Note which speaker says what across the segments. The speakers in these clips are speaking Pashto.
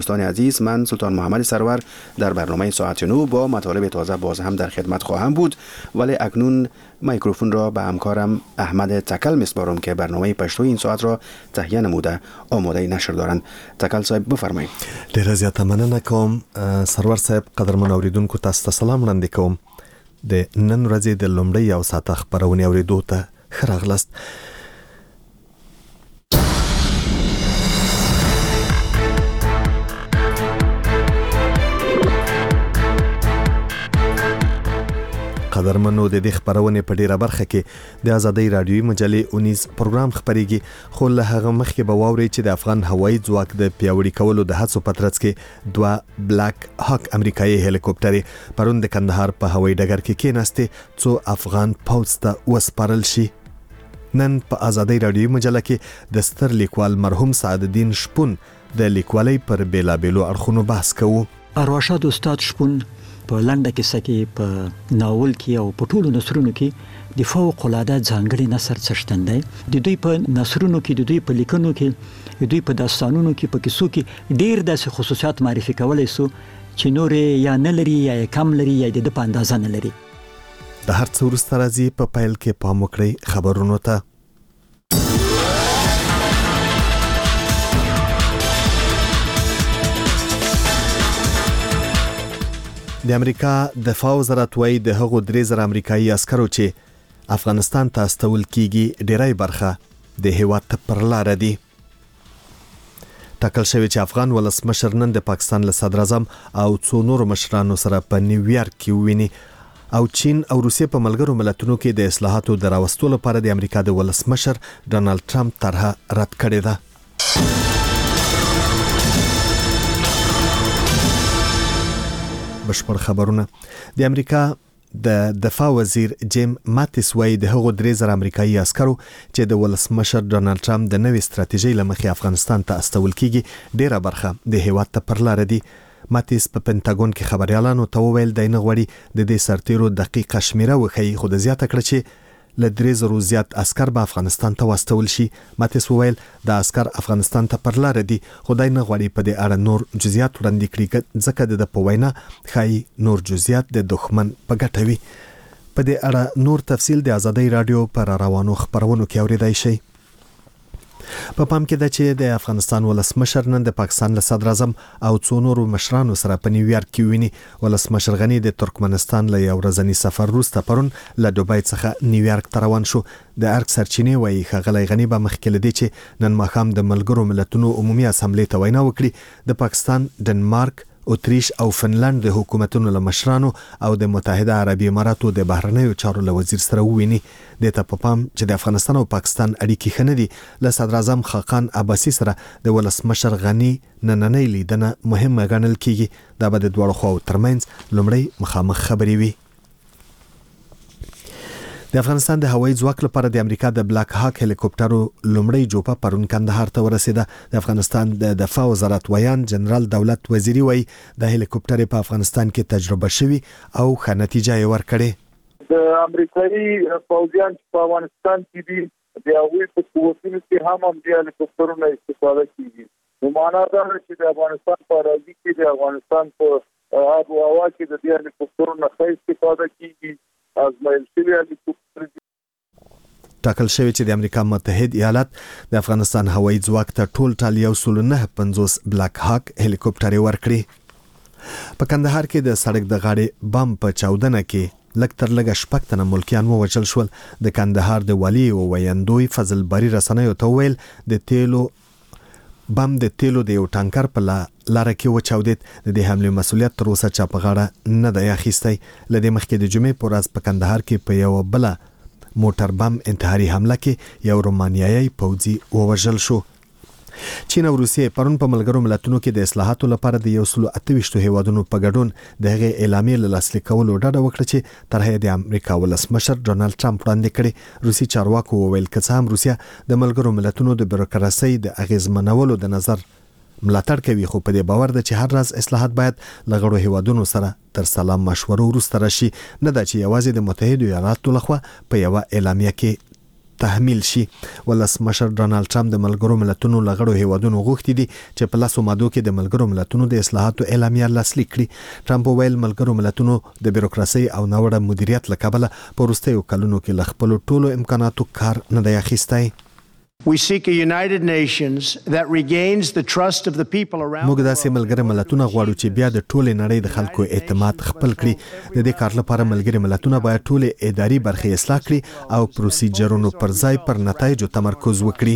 Speaker 1: دوستان عزیز، من سلطان محمد سرور در برنامه ساعت 9 با مطالب تازه باز هم در خدمت خواهم بود، ولی اکنون میکروفون را به همکارم احمد تکل میسپارم که برنامه پشتو این ساعت را تهیه نموده آماده نشر دارند. تکل صاحب بفرمایید.
Speaker 2: ډیره زیاته مننه کوم سرور صاحب. قدرمن اوریدونکو تاسو ته سلام وړاندې کوم. د نن ورځې د لومړۍ او ساعت خبرونه اوریدو ته ښه راغلاست. قدرمنو د دې خبرونه په ډیره برخه کې د ازادۍ رادیوي مجلې 19 پروګرام خبريږي، خو له هغه مخکې به واوري چې د افغان هوایي ځواک د پیاوړي کولو د هڅو په ترڅ کې 2 بلاک هاک امریکایي هلیکوپټرې پرون د کندهار په هوایي ډګر کې کېناستې څو افغان پوځ ته وسپارل شي. نن په ازادۍ رادیوي مجله کې د ستر لیکوال مرحوم سعد الدین شپون د لیکوالۍ پر بیلابیلو اړخونو بحث کوو.
Speaker 3: ارواښاد استاد شپون په لنډه کیسه کې په ناول کې او په ټولو نثرونو کې د فوق العاده ځانګړي نثر څښتن دی. د دوی په نثرونو کې، د دوی په لیکنو کې، د دوی په داستانونو کې، په کیسو کې ډیر داسې خصوصیات معرفي کولای سو چې نور یا نه لري یا کم لري یا د په اندازه نه لري.
Speaker 2: د هر څه وروسته راځي په پیل کې پام وکړئ خبرونو ته. د امریکا دفاع وزارت وايي د هغو 3000 امریکایي عسکرو چې افغانستان ته استول کیږي ډیری برخه د هیواد ته پر لار دي. ټاکل شوی چې افغان ولسمشر نن د پاکستان له صدر اعظم او څو نورو مشرانو سره په نیویارک کې ویني او چین او روسیې په ملګرو ملتونو کې د اصلاحاتو د راوستلو لپاره د امریکا د ولسمشر ډونالد ټرمپ طرحه رد کړې ده. بشپړ خبرونه. د امریکا د دفاع وزیر جیم ماتیس وايي د هغو 3000 امریکایي عسکرو چې د ولسمشر ډونالد ټرمپ د نوې ستراتیژۍ لمخې افغانستان ته استول کیږي ډیره برخه د هیواد ته پر لار دي. ماتیس په پینټاګون کې خبريالانو ته وویل د نه غوړي د دې سرتیرو دقیقه شمیره وخی، خو د زیاته کړ چې له 3000 زیات عسكر به افغانستان ته واستول شي. ماتیس وویل د عسكر افغانستان ته پر لار دي، خدای نه غواړي په دې اړه نور جزئیات وړاندې کړي ځکه د په وینا خای نور جزئیات د دښمن په ګټه وي. په دې اړه نور تفصیل د ازادۍ رادیو پر روانو خبرونو کې اوریدای شئ. په پام کې ده چې د افغانستان ولسمشر نن د پاکستان له صدر اعظم او څو نورو مشرانو سره په نیویارک کې ویني. ولسمشر غنی د ترکمنستان له یو ورځني سفر وروسته پرون له دوبای څخه نیویارک ته روان شو. د ارګ سرچینې وايي ښاغلی غنی به مخکې لدی چې نن ماښام د ملګرو ملتونو عمومي اسامبلې ته وینا وکړي. د پاکستان، ډنمارک، اتریش او فنلند د حکومتونو له مشرانو او د متحده عربي اماراتو د بهرنیو چارو له وزیر سره وویني. د ته په پام چې د افغانستان او پاکستان اړیکې ښه نه دي. له صدر اعظم خاقان عباسي سره د ولسمشر غنی نننۍ لیدنه مهمه ګڼل کیږي. دا به د دواړو خواو ترمنځ لومړی مخامخ خبرې وي. د افغانستان د هوایي ځواک لپاره د امریکا د بلاک هاک هلیکوپټرو لومړی جوپه پرون کندهار ته ورسېده. د افغانستان د دفاع وزارت ویان جنرال دولت وزیری وایي د هلیکوپټر په افغانستان کې تجربه شوی او ښه نتیجه یې ورکړې.
Speaker 4: د امریکایي پوځیان په افغانستان کې دي د هغوی په قوتونو کې هم د هلیکوپټرونو استفاده کیږي. نو معنا دا ده چې د افغانستان په اراضي کې د افغانستان په آب او هوا کې د دې هلیکوپټرونو ښه استفاده کیږي. ازمایل شوی هلیکوپټر
Speaker 2: ټاکل شوی چې د امریکا متحد ایالات د افغانستان هوایي ځواک ته ټول 1.950 بلاک هاک هلیکوپټر ورکړي. په کندهار کې د سړک د غاړې بم په چاودنه کې لږ تر لږه 6 تنه ملکیان ووژل شول. د کندهار د والي او ویاندوی فضل بری رسنیو ته ویل د تیلو بم د تیلو د یو ټانکر په لاره کې وچاودید. د دې حمله مسؤلیت تر اوسه چا په غاړه نه دی اخیستی. لدې مخکې د جمعې په ورځ په کندهار کې په یو بل موټر بم انتحاري حمله کې یو رومانیایي پوځي ووژل شو. چین او روسیې پرون په ملګرو ملتونو کې د اصلاحاتو لپاره د 128 هیوادونو په ګډون د هغې اعلامیې له لاسلیک کولو ډاډه وکړه چې طرحه د امریکا ولسمشر ډونالد ټرمپ وړاندې کړې. روسي چارواکو وویل که څه هم روسیا د ملګرو ملتونو د بیروکراسۍ د اغیزمنولو د نظر ملاتړ کوي، خو په دې باور ده چې هر راز اصلاحات باید له غړو هیوادونو سره تر سلام مشورو وروسته راشي، نه دا چې یوازې د متحده ایالاتو لخوا په یو اعلامیه کې تحمیل شي. ولسمشر ډانلډ ټرمپ د ملګرو ملتونو لغړو هیوادونو غوښتي دي چې په لاسو مادو کې د ملګرو ملتونو د اصلاحاتو اعلامیه لاسلیک کړي. ټرمپ ویل ملګرو ملتونو د بیروکراسي او ناوړه مدیریت له کبله په وروستیو کلونو کې له خپلو ټولو امکاناتو کار نه دی اخیستی.
Speaker 5: We seek a United Nations that regains the trust of the people around.
Speaker 2: موږ داسې ملګري ملتونه غواړو چې بیا د ټولې نړۍ د خلکو اعتماد خپل کړي. د دې کار لپاره ملګري ملتونه باید ټولې اداري برخې اصلاح کړي او پروسیجرونو پر ځای پر نتایجو تمرکز وکړي.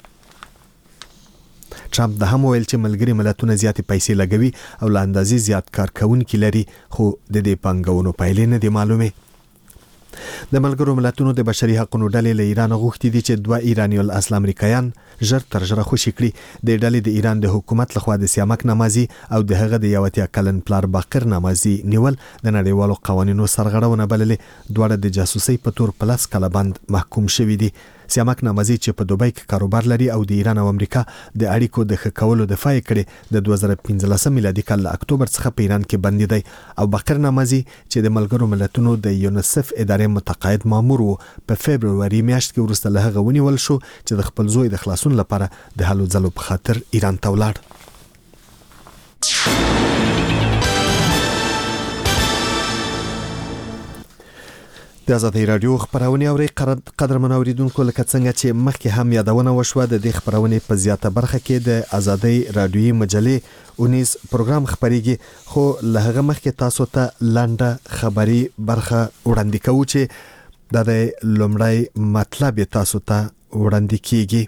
Speaker 2: ټرمپ د هم ویل چې ملګري ملتونه زیاتې پیسې لګوي او له اندازې زیات کارکونکي لري، خو د دې پانګونو پایلې نه دي معلومه. د ملګرو ملتونو د بشري حقوقو ډلې له ایران غوښتي دي چې 2 ایرانی الاصل امریکایان ژر تر ژره خوشي کړي. د ډلې د ایران د حکومت لخوا د سیامک نمازي او د هغه د 1 کلن پلار باقر نمازي نیول د نړیوالو قوانینو سرغړونه بللې. دوړه د جاسوسي په تور پلس کله بند محکوم شوی دي. سیامک نمازي چې په دوبۍ کې کاروبار لري او د ایران او امریکا د اړیکو د ښه کولو دفاع کړي، د 2015 میلادي کال له اکتوبر څخه په ایران کې بندي دی. او باقر نمازي چې د ملګرو ملتونو د یونیسف ادارې متقاعد مامور و، په فبرवरी میاشت کې وروسته له هغه ونیول شو چې د خپل زوی د خلاصون لپاره د هلو ځلو په خاطر ایران ته ولاړ. د آزادۍ رادیو خبرونه اوري قدرمن اوریدونکو، لکه څنګه چې مخکې هم یادونه وشوه د دې خبرونه په زیاته برخه کې د آزادۍ رادیوي مجلې 19 پروګرام خبريږي، خو له هغه مخکې تاسو ته لنډه خبري برخه وړاندې کوو چې د لومړی مطلب تاسو ته وړاندې کیږي.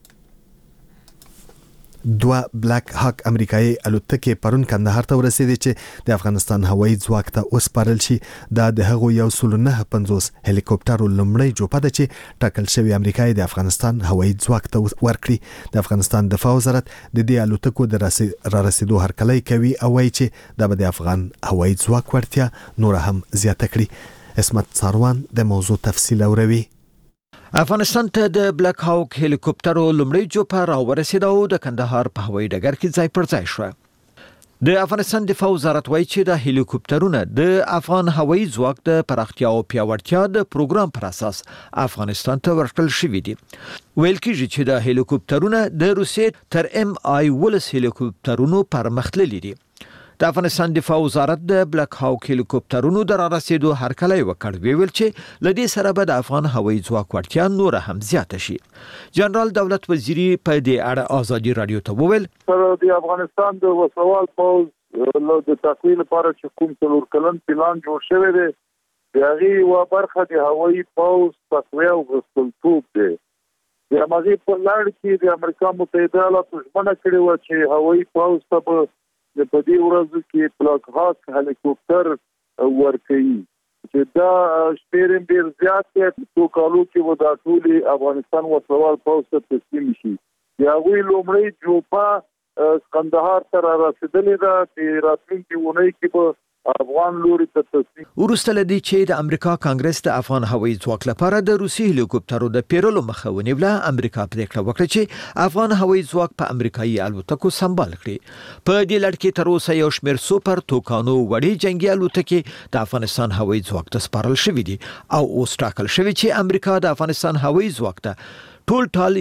Speaker 2: 2 بلاک هاک امریکایي الوتکې پرون کندهار ته ورسېدې چې د افغانستان هوایي ځواک ته وسپارل شي. دا د هغو 150 هلیکوپټرو لومړی جوپه ده چې ټاکل شوی امریکایي د افغانستان هوایي ځواک ته ورکړي. د افغانستان دفاع وزارت د دې الوتکو د رارسېدو هرکلی کوي او وایي چې دا به د افغان هوایي ځواک وړتیا نور هم زیاته کړي. اسمت څاروان د موضوع تفصیل اوروي.
Speaker 6: افغانستان ته د بلاک هاوک هلیکوپټرو لومړی جوپه راورسېده او د کندهار په هوایي ډګر کې ځای پر ځای شو. د افغانستان دفاع وزارت وایي چې د هلیکوپټرونو د افغان هوایي ځواک د پراختیا او پیاوړتیا د پروګرام پر اساس افغانستان ته ورکړل شوی دی. ویل کېږي چې د هلیکوپټرونو د روسیې تر MI-10 هلیکوپټرونو پرمختللي دي. د افغانستان دفاع وزارت د بلاک هاوک هلیکوپټرونو د رارسېدو هرکلی وکړ. ویل چې لدې سره به د افغان هوایي ځواک وړتیا نور هم زیاته شي. جنرال دولت وزیری په دې اړه آزادي رادیو ته وویل
Speaker 4: د افغانستان د وسوال پوز د تقویل لپاره چې کوم څلور کلن پلان جوړ شوی دی، د هغې یوه برخه د هوایي پوز تقویه او غښتلتوب دی. د همغې په لړ کې د امریکا متحده ایالاتو ژمنه کړې وه چې هوایي پوز ته به په دې ورځو کې بلاک هاک هلیکوپټر ورکوي، چې دا شمېر ډېر زیات دی. څو کالو کې به دا ټولې افغانستان وسوال پوځ ته تسلیم شي. د هغوی لومړۍ جوپه کندهار ته رارسېدلې ده، چې راتلونکې اونۍ کې به افغان لوري ته تسلیم.
Speaker 6: وروسته لدی چې د امریکا کانګرس د افغان هوایي ځواک لپاره د روسي هلیکوپټرو د پیرلو مخه ونیوله، امریکا پریکړه وکړه چې افغان هوایي ځواک په امریکایي الوتکو سمبال کړي. په دې لړ کې تر اوسه یو شمېر سوپر توکانو وړي جنگي الوتکې د افغانستان هوایي ځواک ته سپارل شوې دي او اوس ټاکل شوی چې امریکا د افغانستان هوایي ځواک ته ټول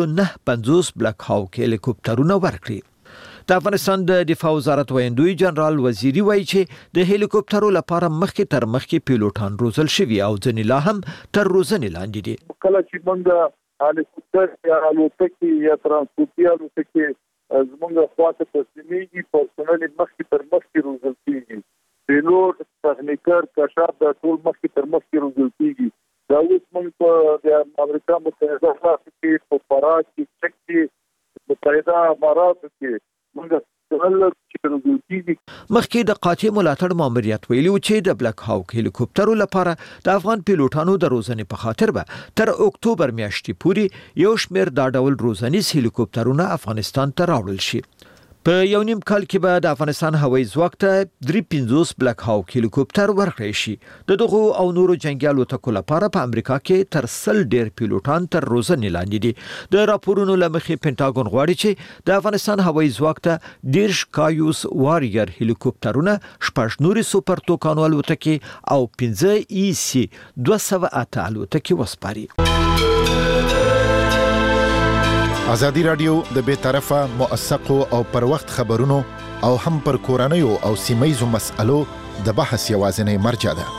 Speaker 6: 150 بلاک هاوک هلیکوپټرونه ورکړي. د افغانستان د دفاع وزارت ویندوی جنرال وزیری وایي چې د هلیکوپټرو لپاره مخکې پیلوټان روزل شوي او ځینې لا هم تر روزنې لاندې دي.
Speaker 4: کله چې موږ هلیکوپټر یا الوتکې یا ترانسپورتي الوتکې زموږ خواته تسلیمېږي، پرسونل مخکې روزل کېږي. پیلوټ، تخنیکر، کشاف دا ټول مخکې روزل کېږي. دا اوس موږ په د امریکا متحده ایالاتو کې په فراه کې، چک کې، متحده اماراتو کې
Speaker 6: مخکې د قاطع ملاتړ ماموریت ویلو چې د بلاک هاوک هلیکوپټرو لپاره د افغان پیلوټانو د روزنې په خاطر به تر اکتوبر میاشتې پورې یو شمېر دا ډول روزنیز هلیکوپټرونه افغانستان ته راوړل شي. په یو نیم کال کې به د افغانستان هوایي ځواک ته 53 بلاک هاوک هلیکوپټر ورکړی شي. د دغو او نورو جنگي الوتکو لپاره په امریکا کې تر 100 ډیر پیلوټان تر روزنې لاندې دي. د راپورونو له مخې پینټاګون غواړي چې د افغانستان هوایي ځواک ته 10 کایوس واریر هلیکوپټرونه، 6 نورې سوپر توکانو الوتکې او 15 EC 208 الوتکې وسپاري.
Speaker 7: ازادي رادیو د بیطرفه موثقو او پر وخت خبرونو او هم پر کورنیو او سیمایزو مسألو د بحث یوازینی مرجع ده.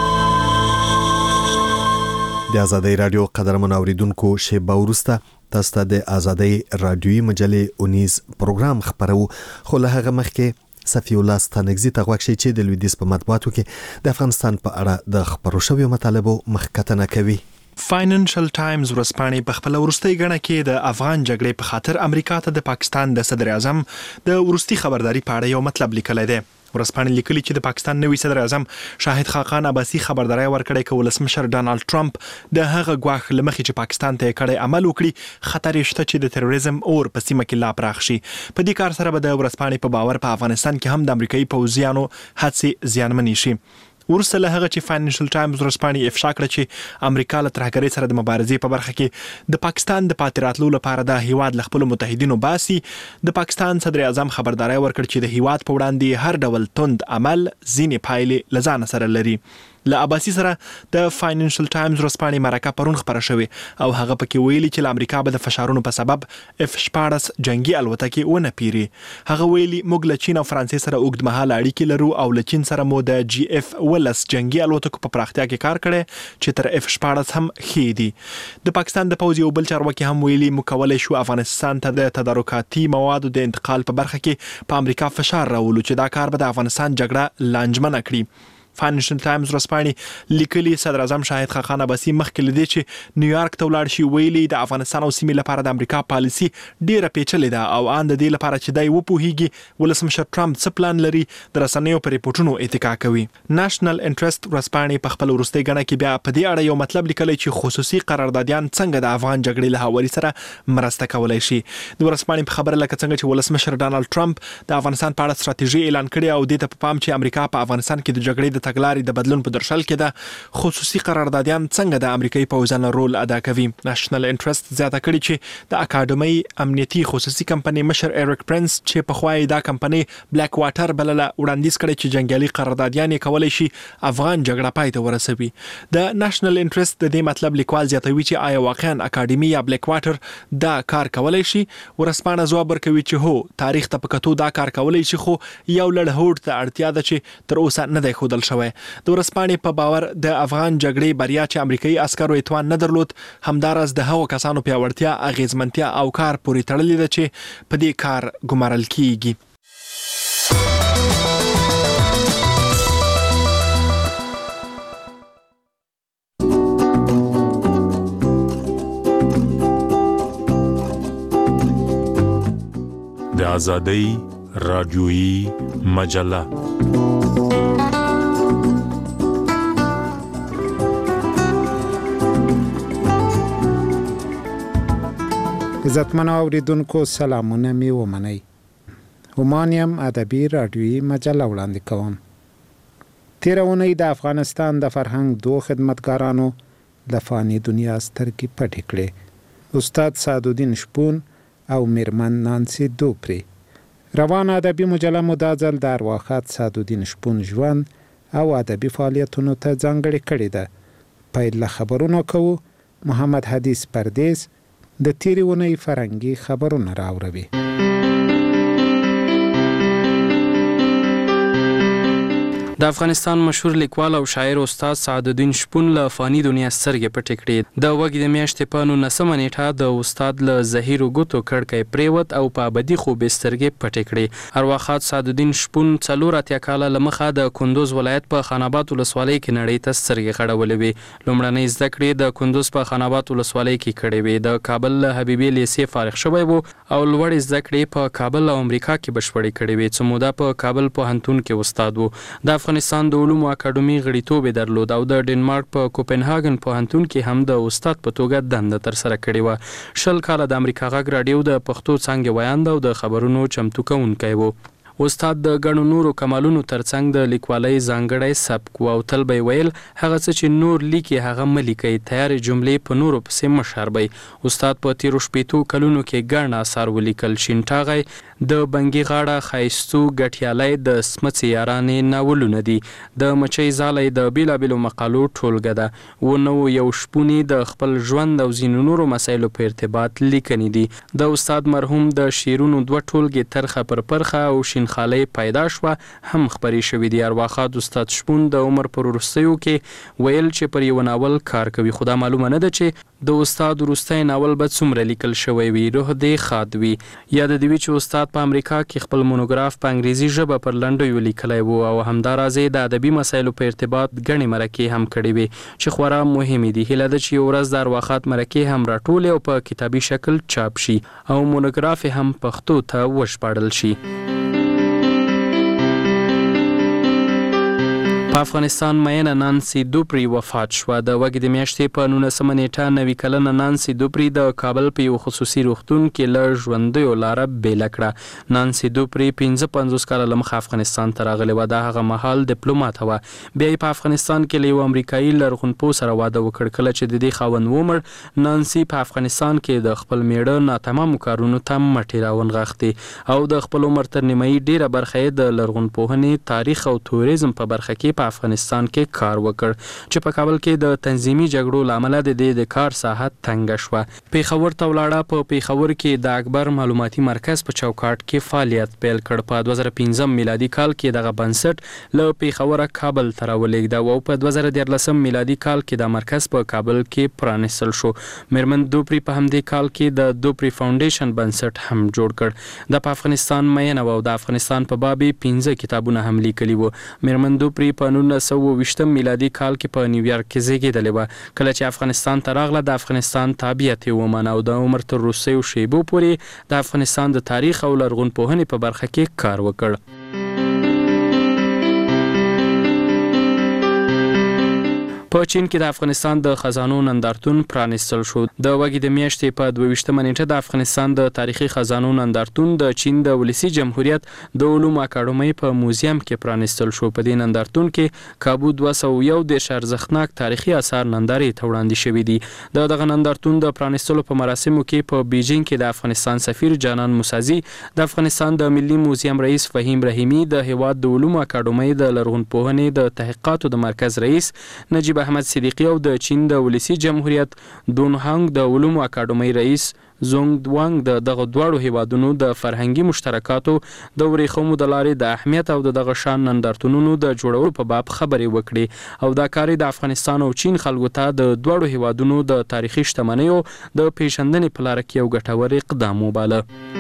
Speaker 2: د ازادي رادیو قدرمن اوریدونکو شیبه وروسته تاسو ته د ازادي رادیوي مجلې اونیز پروګرام خبرو خو له هغه مخکې صفی الله ستانګزی ته غوښتي چې د لویدیس په مطبوعاتو کې د افغانستان په اړه د خبرو شویو مطالبو مخکتنه کوي.
Speaker 8: فاینانشل ټایمز ورځپاڼې په خپل ورستۍ غڼه کې د افغان جګړې په خاطر امریکا ته د پاکستان د صدر اعظم د ورستي خبرداري په اړه یو مطلب لیکلی دی. ورځپاڼې لیکلي چې د پاکستان نوي صدر اعظم شاهد خاقان عباسي خبرداري ورکړې چې ولسمشر ډانلډ ټرمپ د هغه غواخ لمخې چې پاکستان ته کړي عمل وکړي خطر شته چې د تروریزم اور په سیمه کې لا پراخ شي. په دې کار سره به د ورځپاڼې په باور په افغانستان کې هم د امریکایي پوځیانو هڅې زیانمنې شي. ورسته له هغه چې فاینانشل ټایمز ورځپاڼې افشا کړه چې امریکا له ترهګرۍ سره د مبارزې په برخه کې د پاکستان د پاتې راتلو لپاره د هیواد له خپلو متحدینو باسي. د پاکستان صدر اعظم خبرداری ورکړ چې د هیواد په وړاندې هر ډول توند عمل ځینې پایلې له ځانه سره لري. له عباسي سره د فاینانشل ټایمز ورځپاڼې مرکه پرون خبره شوې او هغه پکې ویلي چې امریکا به د فشارونو په سبب F-14 جنگي الوتکې ونه پیري. هغه ویلي موږ له چین او فرانسې سره اوږدمهاله اړیکې لرو او له چین سره مو د GF-10 جنگي الوتکو په پراختیا کې کار کړی چې تر F-14 هم ښې دي. د پاکستان د پوځ یو بل چارواکي هم ویلي موږ کولی شو افغانستان ته د تدارکاتي موادو د انتقال په برخه کې په امریکا فشار راولو چې دا کار به د افغانستان جګړه لانجمنه کړي. فاینانشل ټایمز ورځپاڼې لیکلي صدر اعظم شاهد خاقان عباسي مخکې له دې چې نیویارک ته ولاړ شي ویلي د افغانستان او سیمې لپاره د امریکا پالیسي ډیره پیچلې ده او ان د دې لپاره چې دای وپوهیږي ولسمشر ټرمپ څه پلان لري د رسنیو پر ریپورتونو اتکا کوي. نېشنل انټرست ورځپاڼې په خپل وروستۍ غڼه کې بیا په دې اړه یو مطلب لیکلی چې خصوصي قراردادیان څنګه د افغان جګړې له حوالې سره مرسته کولای شي. د ورځپاڼې په خبره لکه څنګه چې ولسمشر ډانلډ ټرمپ د افغانستان په اړه ستراتیژي اعلان کړې او د ته په پام چې امریکا په افغانستان کې د جګړې د تګلارې د بدلون په درشل کې ده خصوصي قراردادیان څنګه د امریکایي پوځیانو رول ادا کوي. نېشنل انټرست زیاته کړي چې د اکاډمۍ امنیتي خصوصي کمپنۍ مشر ایرک پرنس چې په خوای دا کمپنۍ بلیک واټر بلله وړاندیز کړي چې جنگیالي قراردادیان کولای شي افغان جګړه پای ته ورسوي. د نېشنل انټرست د دې مطلب لیکوال زیاتوي چې آیا واقعا اکاډمۍ یا بلیک واټر دا کار کولای شي. ورسپانه ځواب ورکوي چې هو تاریخ ته په کتو دا کار کولای شي خو یو لړ هوډ ته اړتیا ده چې تر اوسه نه دی ښودل شوی. د ورځپاڼې په باور د افغان جګړې بریا چې امریکایي عسکرو اتوان نه درلود همدارس د هغو کسانو پیاوړتیا اغیزمنتیا او کار پورې تړلې ده چې په دې کار ګمارل کیږي.
Speaker 9: د ازادۍ رادیویي مجله
Speaker 10: عزتمن اوریدونکو سلامونه می ومنئ. همانیم ادبی رادیویی مجله وړاندې کوم. تیر اونۍ د افغانستان د فرهنګ دو خدمتګارانو د فانی دنیا سترګې پټې کړې. استاد سعدالدین شپون او میرمن نانسی دوپری. روان ادبی مجله مدازل د ارواښاد سعدالدین شپون ژوند او ادبي فعالیتونو ته ځانګړې کړې ده. پیل له خبرونو کوو. محمد حدیث پردیس د تیرې اونۍ فرهنګي خبرونه راوړي.
Speaker 11: د افغانستان مشهور لیکوال او شاعر استاد سعدالدین شپون له فانی دنیا سترګې پټې کړې. د وګړي د میاشتې په 19 نیټه د استاد له زهیرو ګوتو کړکۍ پریوت او په ابدي خوب سترګې پټې کړې. ارواښاد سعدالدین شپون 4 کاله لمخه د کندوز ولایت په خان آباد ولسوالۍ کې نړۍ ته سترګې خړولې وې. لومړنۍ زده کړې د کندوز په خان آباد ولسوالۍ کې کړې وې. د کابل له حبیبي لیسې فارغ شوی و او لوړې زده کړې په کابل او امریکا کې بشپړې کړې وې. څه موده په کابل پوهنتون کې استاد و. د افغانستان د علومو اکاډمي غړیتوب درلود او د ډنمارک په کوپنهاګن پوهنتون کې هم د استاد په توګه دنده تر سره کړې و. 20 کاله د امریکا غږ رادیو د پښتو څانګې ویاند او د خبرونو چمتو کوونکی و. استاد د ګڼو نورو کمالونو ترڅنګ د لیکوالۍ ځانګړی سبک او تل به ویل هغه څه چې نور لیکي هغه ملیکي تیارې جملې په نورو پسې مشربي. استاد په 13 کلونو کې ګڼ آثار ولیکل. شینټاغی د بنګي غاړه خایستو غټیالای د سمڅ یارانې ناولونه دي. د مچۍ زالای د بیلابیلو مقالو ټولګه ده و نو یو شپونی د خپل ژوند او ځینو نورو مسایلو په ارتباط لیکنې دي. د استاد مرحوم د شیرونو دوه ټولګې ترخه پر پرخه او شینخالۍ پیدا شوه هم خبرې شوې دي. ارواښاد استاد شپون د عمر پر وروستیو کې ویل چې پر یو ناول کار کوي، خو دا معلومه نه ده چې د استاد وروستی ناول به څومره لیکل شوی وي. روح دې ښاد وي. یاد دې وي چې استاد په امریکا کې خپل مونوګراف په انګریزي ژبه پر لنډیو لیکلی و او همداراز د ادبي مسایلو په ارتباط ګڼې مرکې هم کړې وې چې خورا مهمې دي. هیله ده چې یو ورځ د ارواښاد مرکې هم راټولې او په کتابي شکل چاپ شي او مونوګراف هم پښتو ته وژباړل شي. په افغانستان مینه نانسی دوپری وفات شوه. د وګړي د میاشتې په 19 نیټه 90 کلنه نانسی دوپری د کابل په یو خصوصي روغتون کې له ژوندیو لاره بیله کړه. نانسی دوپری 55 کاله له مخه افغانستان ته راغلې وه. د هغه مهال ډیپلوماټ وه. بیا یې په افغانستان کې له یو امریکایي لرغونپوه سره واده وکړ. کله چې د دې خاوند ومړ، نانسی په افغانستان کې د خپل میړه ناتمامو کارونو ته مټې راونغښتې او د خپل عمر تر نیمایي ډیره برخه یې د لرغونپوهنې، تاریخ او توریزم په برخه کې افغانستان کې کار وکړ چې په کابل کې د تنظیمي جګړو لامل د کار ساحه تنګ شوه. پیښور ته ولاړه. په پیښور کې د اکبر معلوماتي مرکز په چوکاټ کې فعالیت پیل کړ. په 2015 میلادي کال کې دغه بنسټ له پیښوره کابل ته راولېږد او په 2013 میلادي کال کې د مرکز په کابل کې پرانیستل شو. میرمن دوپری په همدې کال کې د دوپری فاونډیشن بنسټ هم جوړ کړ. د افغانستان مینه او د افغانستان په باب 15 کتابونه هم لیکلي وو. میرمن دوپری په 1920 میلادي کال کې په نیویارک کې زیږېدلې وه. کله چې افغانستان ته راغله، د افغانستان تابعیت یې ومنه او د عمر تر وروستیو شیبو پورې د افغانستان د تاریخ او لرغونپوهنې په برخه کې کار وکړ. په چین کې د افغانستان د خزانو نندارتون پرانیستل شو. د وګړي د میاشتې په 22 نیټه د افغانستان د تاریخي خزانو نندارتون د چین د ولسی جمهوریت د علومو اکاډمۍ په موزیم کې پرانیستل شو. په دې نندارتون کې کابو 201 ارزښتناک تاریخي آثار نندارې ته وړاندې شوي دي. دغه نندارتون د پرانیستلو په مراسمو کې په بیجینګ کې د افغانستان سفیر جانان موسازي، د افغانستان د ملي موزیم رئیس فهیم رحیمی، د هیواد د علومو اکاډمۍ د لرغونپوهنې د تحقیقاتو د مرکز رئیس نجیب احمد صدیقی او د چین د ولسی جمهوریت دونهانګ د علومو اکاډمۍ رئیس زونګ دوانګ د دغه دواړو هیوادونو د فرهنګي مشترکاتو د ورېښمو د لارې د اهمیت او دغه شان نندارتونونو د جوړولو په باب خبرې وکړي او دا کار د افغانستان او چین خلکو ته د دواړو هیوادونو د تاریخي شتمنیو د پیژندنې په لار کې یو ګټور اقدام وباله.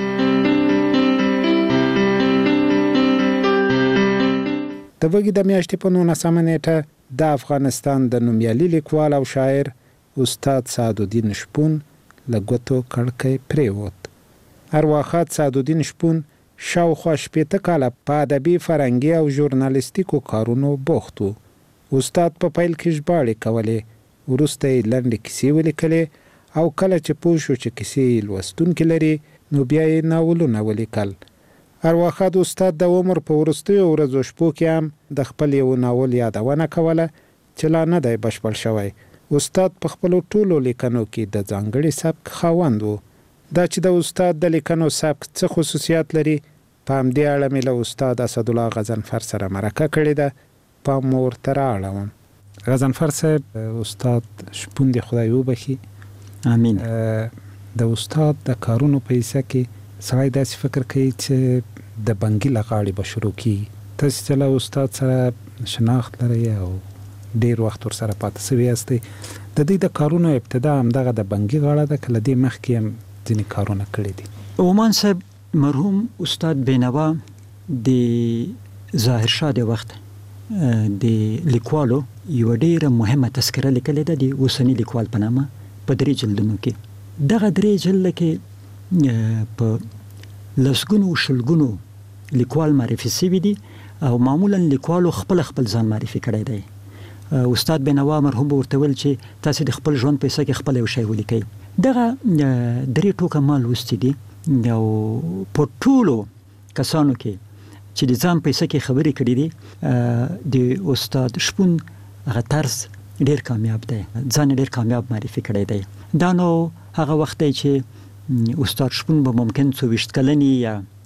Speaker 10: د وګړي د میاشتې په 19 نیټه د افغانستان د نومیالي لیکوال او شاعر استاد سعدالدین شپون له ګوتو کړکۍ پریوت. ارواښاد سعدالدین شپون شاوخوا 15 کاله په ادبي، فرهنګي او ژورنالیستیکو کارونو بوخت و. استاد په پیل کې ژباړې کولې، وروسته یې لنډې کیسې ولیکلې او کله چې پوه شو چې کیسې لوستونکي لري نو بیا یې ناولونه ولیکل. ارواښاد استاد د عمر په وروستیو ورځو شپو کې هم د خپل یو ناول یادونه کوله چې لا نه دی بشپړ شوی. استاد په خپلو ټولو لیکنو کې د ځانګړي سبک خاوند و. دا چې د استاد د لیکنو سبک څه خصوصیات لري، په همدې اړه مې له استاد اسدالله غضنفر سره مرکه کړې ده. پام مو ورته رااړوم. غضنفر صاحب، استاد شپون دې خدای وبخي.
Speaker 3: امین.
Speaker 10: د استاد د کارونو په حصه کې سړی داسې فکر کوي چې د بنګي له غاړې به شروع کیږي. تاسې چې له استاد سره شناخت لرئ او ډېر وخت ورسره پاتې سوي یاستئ، د دوی د کارونو ابتدا همدغه د بنګي غاړه ده که له دې مخکې هم ځینې کارونه کړي دي؟
Speaker 3: عمان صاحب مرحوم استاد بینوا د ظاهرشاه د وخت د لیکوالو یو ډېره مهمه تذکره لیکلې ده د اوسني لیکوال په نامه په 3 جلدونو کې. دغه 3 جلده کې په لسګونو شلګونو لیکوال معرفي شوي دي او معمولا لیکوالو خپل ځان معرفي کړی دی. استاد بینوا مرحوم ورته ویل چې تاسو د خپل ژوند په حصه کې خپل یو شی ولیکئ. دغه 3 ټوکه ما لوستي دي او په ټولو کسانو کې چې د ځان په حصه کې خبرې کړي دي د استاد شپون هغه طرز ډېر کامیاب دی، ځان ډېر کامیاب معرفي کړی دی. دا نو هغه وخت دی چې استاد شپون به ممکن 24 کلنی یا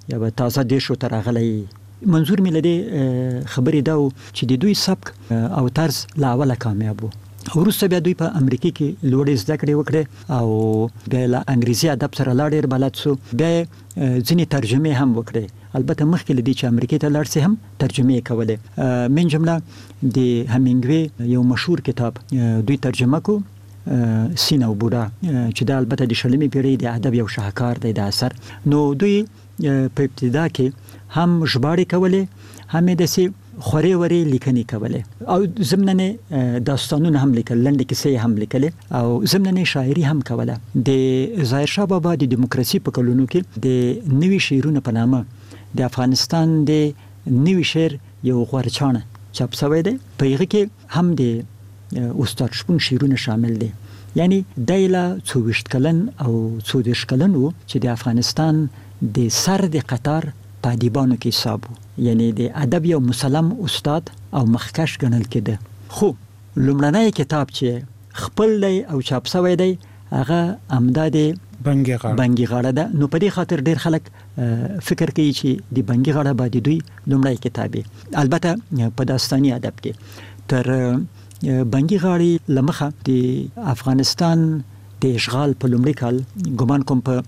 Speaker 3: یا به تازه دیشو تر غلې منظور مې لدی خبرې دا چې د دوی سبک او طرز لا اوله کامیاب وو. وروسته بیا دوی په امریکا کې لوړې زده کړې وکړې او بیا له انګریزي ادب سره لا ډېر بلد سو. بیا ځینې ترجمې هم وکړې. البته مخکې لدی چې امریکا ته لاړ سي هم ترجمې کولې. من جمله د همینګوی یو مشهور کتاب دوی ترجمه کو سین او بوډا چې دا البته د شلمې پیړۍ د ادب یو شاهکار دی د اثر. نو دوی په ابتدا کې هم ژباړې کولې هم د سي خوري وري لیکنې کولې او ضمناً داستانونه هم لیکل، لنډې کیسې هم لیکلې او ضمناً شاعري هم کوله. د ظاهر شاه بابا د دیموکراسي په کلونو کې د نوي شعرونو په نامه د افغانستان د نوي شعر یو غورچانه چاپ شوی دی. په هغه کې هم د استاد شپون شعرونه شامل دي. یعنی دایله 24 کلن او 14 کلن وو چې د افغانستان د سر د قطار په ادیبانو کې حساب وو. یعنی د ادب یو مسلم استاد او مخکش ګڼل کېده. خو لومړنی کتاب چې خپل دی او چاپ شوی دی هغه امداد بنګي غاړه ده. نو په دې خاطر ډیر خلک فکر کوي چې د بنګي غاړه باندې دوی لومړی کتاب دی. البته په داستاني ادب کې تر بنګي غاړي لمخه د افغانستان د اشغال په لومړي کال ګمان کوم په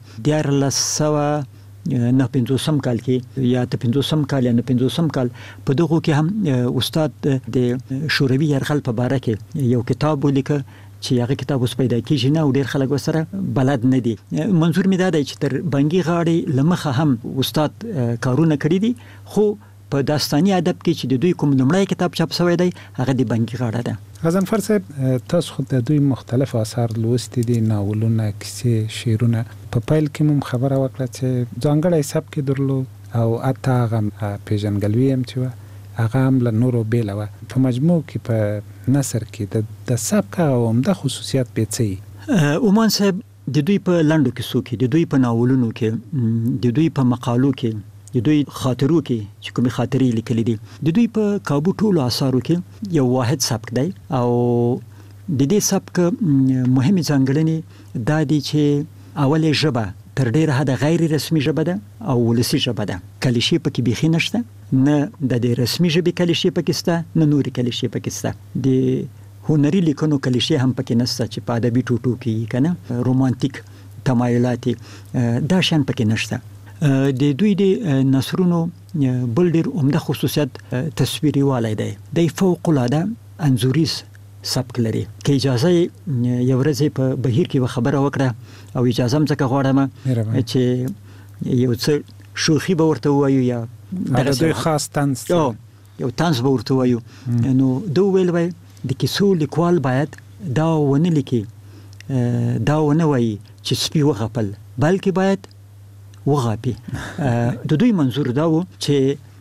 Speaker 3: 1950 کال کې یا 50 کال یا 50 کال په دغه کې هم استاد د شوروي یرغل په باره کې یو کتاب ولیکه چې هغه کتاب اوس پیدا کیږي نه او ډیر خلک وسره بلد نه دي. منظور می دا دی چې تر بنګي غاړي لمخه هم استاد کارونه کړی دي. خو په داستاني ادب کې چې د دوی کوم لومړی کتاب چاپ شوی دی هغه د بنګي غاړه ده.
Speaker 10: غضنفر صاحب تاسو خو د دوی مختلف آثار لوستي دي، ناولونه، کیسې، شعرونه. په پیل کې مم خبره وکړه چې ځانګړی سبک درلود او اته هغه پیژنګلوي هم چې هغه هم له نورو بیل و. په مجموع کې په نثر کې د سبک او عمده خصوصیات به څه
Speaker 3: اومان صاحب د دوی په لنډو کیسو کې، د دوی په ناولونو کې، د دوی په مقالو کې، د دوی خاطرو کې چې کومې خاطرې لیکلې دي، د دوی په کابو ټولو آثارو کې یو واحد سبک دی او د دې سبک مهمه ځانګړنې دا دي چې اوله ژبه تر ډیره حد غیر رسمي ژبه ده او ولسي ژبه ده. کلیشې پکې بيخي نشته، نه د رسمي ژبې کلیشې پکې شته، نه نوري کلیشې پکې شته. د هنري لیکنو کلیشې هم پکې نشته چې په ادبي ټوټو کې کنه رومانتیک تمایلات دا شان پکې نشته. د دوی د نثرونو بل ډیر عمده خصوصیت تصویري والي دی. د فوق العاده انځوریز سبک لري. که اجازه یو ورځ په بهیر کې خبره وکړه او اجازه هم ځکه غواړم چې یو څه شوخي به ورته وایو یا
Speaker 10: دوی خاص طنز
Speaker 3: یو طنز به ورته وایو. نو دوی ویل وای د کیسو لیکوال باید دا ونه لیکي، دا ونه وایي چې سپي وغپل، بلکې باید وغاپي. د دوی منظور دا و چې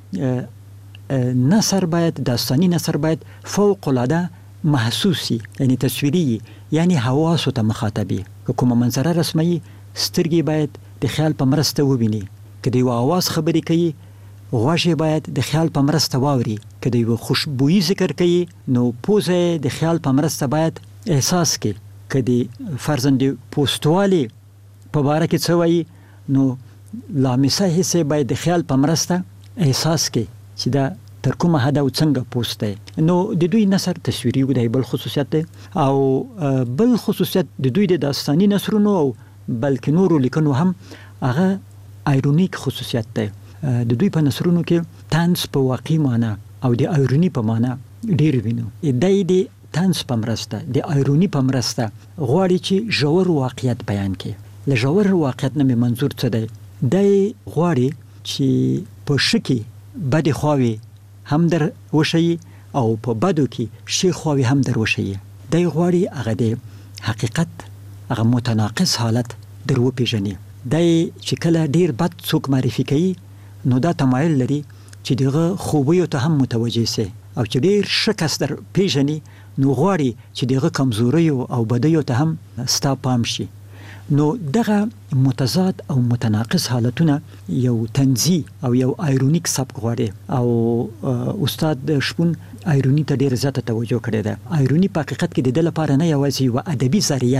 Speaker 3: نثر باید، داستاني نثر باید فوق العاده محسوسي، یعنی تصویري، یعنی حواسو ته مخاطبي. کومه منظره رسمي سترګې باید د خیال په مرسته وویني. که د یو आवाज خبرې کوي غوږ باید د خیال په مرسته واوري. که د یو خوشبويي ذکر کوي نو پوزه د خیال په مرسته باید احساس کوي. که د فرزند پوستوالي په باره کې څه وایي نو لامسه حصے باید د خیال په مرسته احساس کوي چې دا تر کومه حد او څنګه پوسټ دی. نو د دوی نثر تصویري دی بل خصوصیت دی. او بل خصوصیت د دوی د داستاني نثرونو او بلکې نورو لیکنو هم هغه ایرونیک خصوصیت دی. د دوی په نثرونو کې طنز په واقعي معنی او د ایرونی په معنی ډیر وینو. د طنز په مرسته، د ایرونی په مرسته غواړي چې ژور واقعیت بیان کړي. له ژور واقعیت نه منظور څه دی؟ د غواړي چې په شکی بد خواوي هم در وشي او په بدو کې شي خواوي هم در وشي. د غواړي هغه د حقیقت هغه متناقض حالت درو پیژني. د چې کله ډیر بد څوک معرفي کوي نو دا تمایل لري چې دغه خوبیو ته هم متوجه سي، او چې ډیر شکست در پیژني نو غواړي چې دغه کمزوري او بدیو ته هم ستا پام شي. نو دغه متضاد او متناقض حالتونه یو طنزي او یو ایرونیک سبک غواړي. او استاد شپون ایرونی ته ډیر زیاته توجه کړې ده. ایرونی په حقیقت کې د دل لپاره نه یوازې یو ادبي ذریعہ ده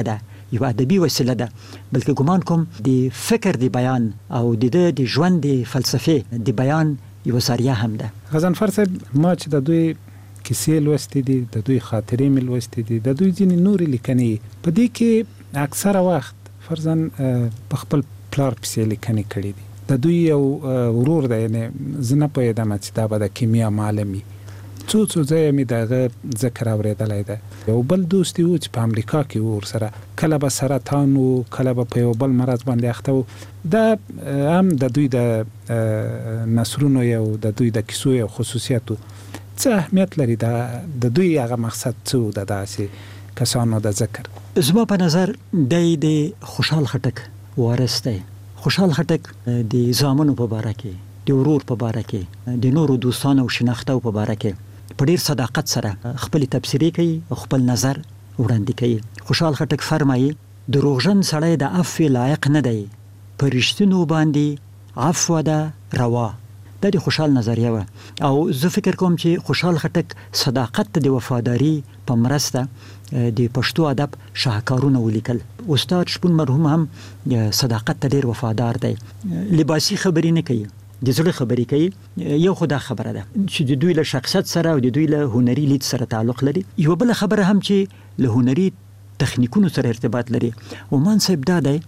Speaker 3: یو ادبي وسیله ده، بلکې ګمان کوم د فکر د بیان او د ژوند د فلسفه د بیان یو ذریعہ هم ده.
Speaker 10: غضنفر صاحب، ما چې د دوی کیسې لوستې دي، د دوی خاطرې مې لوستې دي، د دوی ځینې نورې لیکنې، په دې کې اکثره وخت فرضاً په خپل پلار پسې لیکنې کړې دي. د دوی یو ورور دی، یعنې زه نه پوهېدم چې دا به د کیمیا معلم وي. څو ځایه مې د هغه ذکر اورېدلی ده. یو بل دوست یې و چې په امریکا کې و، ورسره کله به سرطان و، کله به په یو بل مرض باندې اخته و. دا هم د دوی د نثرونو یو د دوی د کیسو یو خصوصیت و. څه اهمیت لري د دوی هغه مقصد څه و د داسې کسانو د ذکر؟
Speaker 3: زما په نظر د خوشحال خټک وارث دی. خوشحال خټک د زامنو په باره کې، د ورور په باره کې، د نورو دوستانو او شناختو په باره کې په ډیر صداقت سره خپل تبصره کوي او خپل نظر وړاندې کوي. خوشحال خټک فرمایي دروغجن سړی د عفو لایق نه دی، پر رښتینو باندې عفو ده روا. دا د خوشحال نظریه و او زه فکر کوم چې خوشحال خټک صداقت د وفاداری په مرسته د پښتو ادب شاهکارونه ولیکل. استاد شپون مرحوم هم صداقت ته ډیر وفادار دی. لباسي خبرې نه کوي، د زړه خبرې کوي. یو خدا خبره ده چې د دوی له شخصیت سره او د دوی له هنري لید سره تعلق لري. یو بل خبره هم چې له هنري تخنیکونو سره ارتباط لري. ومان صاحب دا دی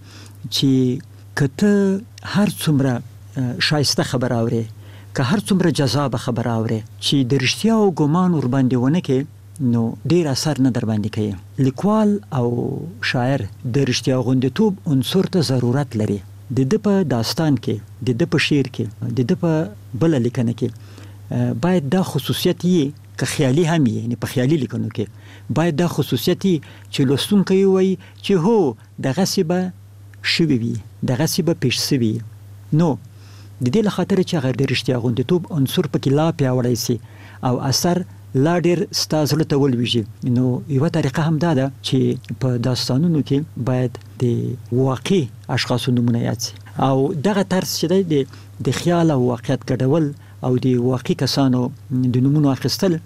Speaker 3: چې کته هر څومره شایسته خبره اوري، که هر څومره جذاب خبره اوري، چې د رښتیا او ګمان ور باندې ونه کې، نو ډیر اثر نه در باندې کوي. لیکوال او شاعر د رښتیا غوندتوب عنصر ته ضرورت لري. د په داستان کې، د په شعر کې، د په بل لیکنه کې باید دا خصوصیت یې که خیالي هم یې، یعنی په خیالي لیکنو کې باید دا خصوصیت چې لوستونکی وایي چې هو دغه سی به شوي وي، دغه سی به پیښ شوي. نو د دې لخاطر چې هغه د رښتیا غوندتوب عنصر پکې لا پیاوړی سي او اثر لا ډیر ستاسو ته ولويږي. نو یو طریقه هم دا ده چې په داستانونو کې باید د واقعي اشخاصو نمونه یاد سي، او دغه طرز چې د خیال او واقعیت ګډول او د واقعي کسانو د نمونه اخیستل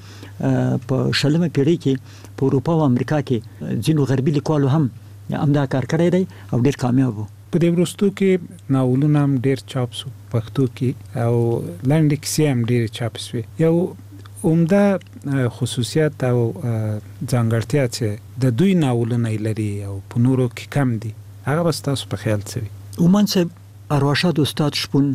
Speaker 3: په شلمه پیړۍ کې په اروپا او امریکا کې ځینو غربي لیکوالو هم همدا کار کړی دی او ډیر کامیاب وو.
Speaker 10: په دې وروستو کې ناولونه هم ډیر چاپ شو پښتو کې، او لنډې کیسې هم ډیر چاپ شوې. یو عمده خصوصیت او ځانګړتیا چې د دوی ناولونه لري او په نورو کې کم دي، هغه به ستاسو په خیال څه وي؟
Speaker 3: عمان صاحب، ارواښاد استاد شپون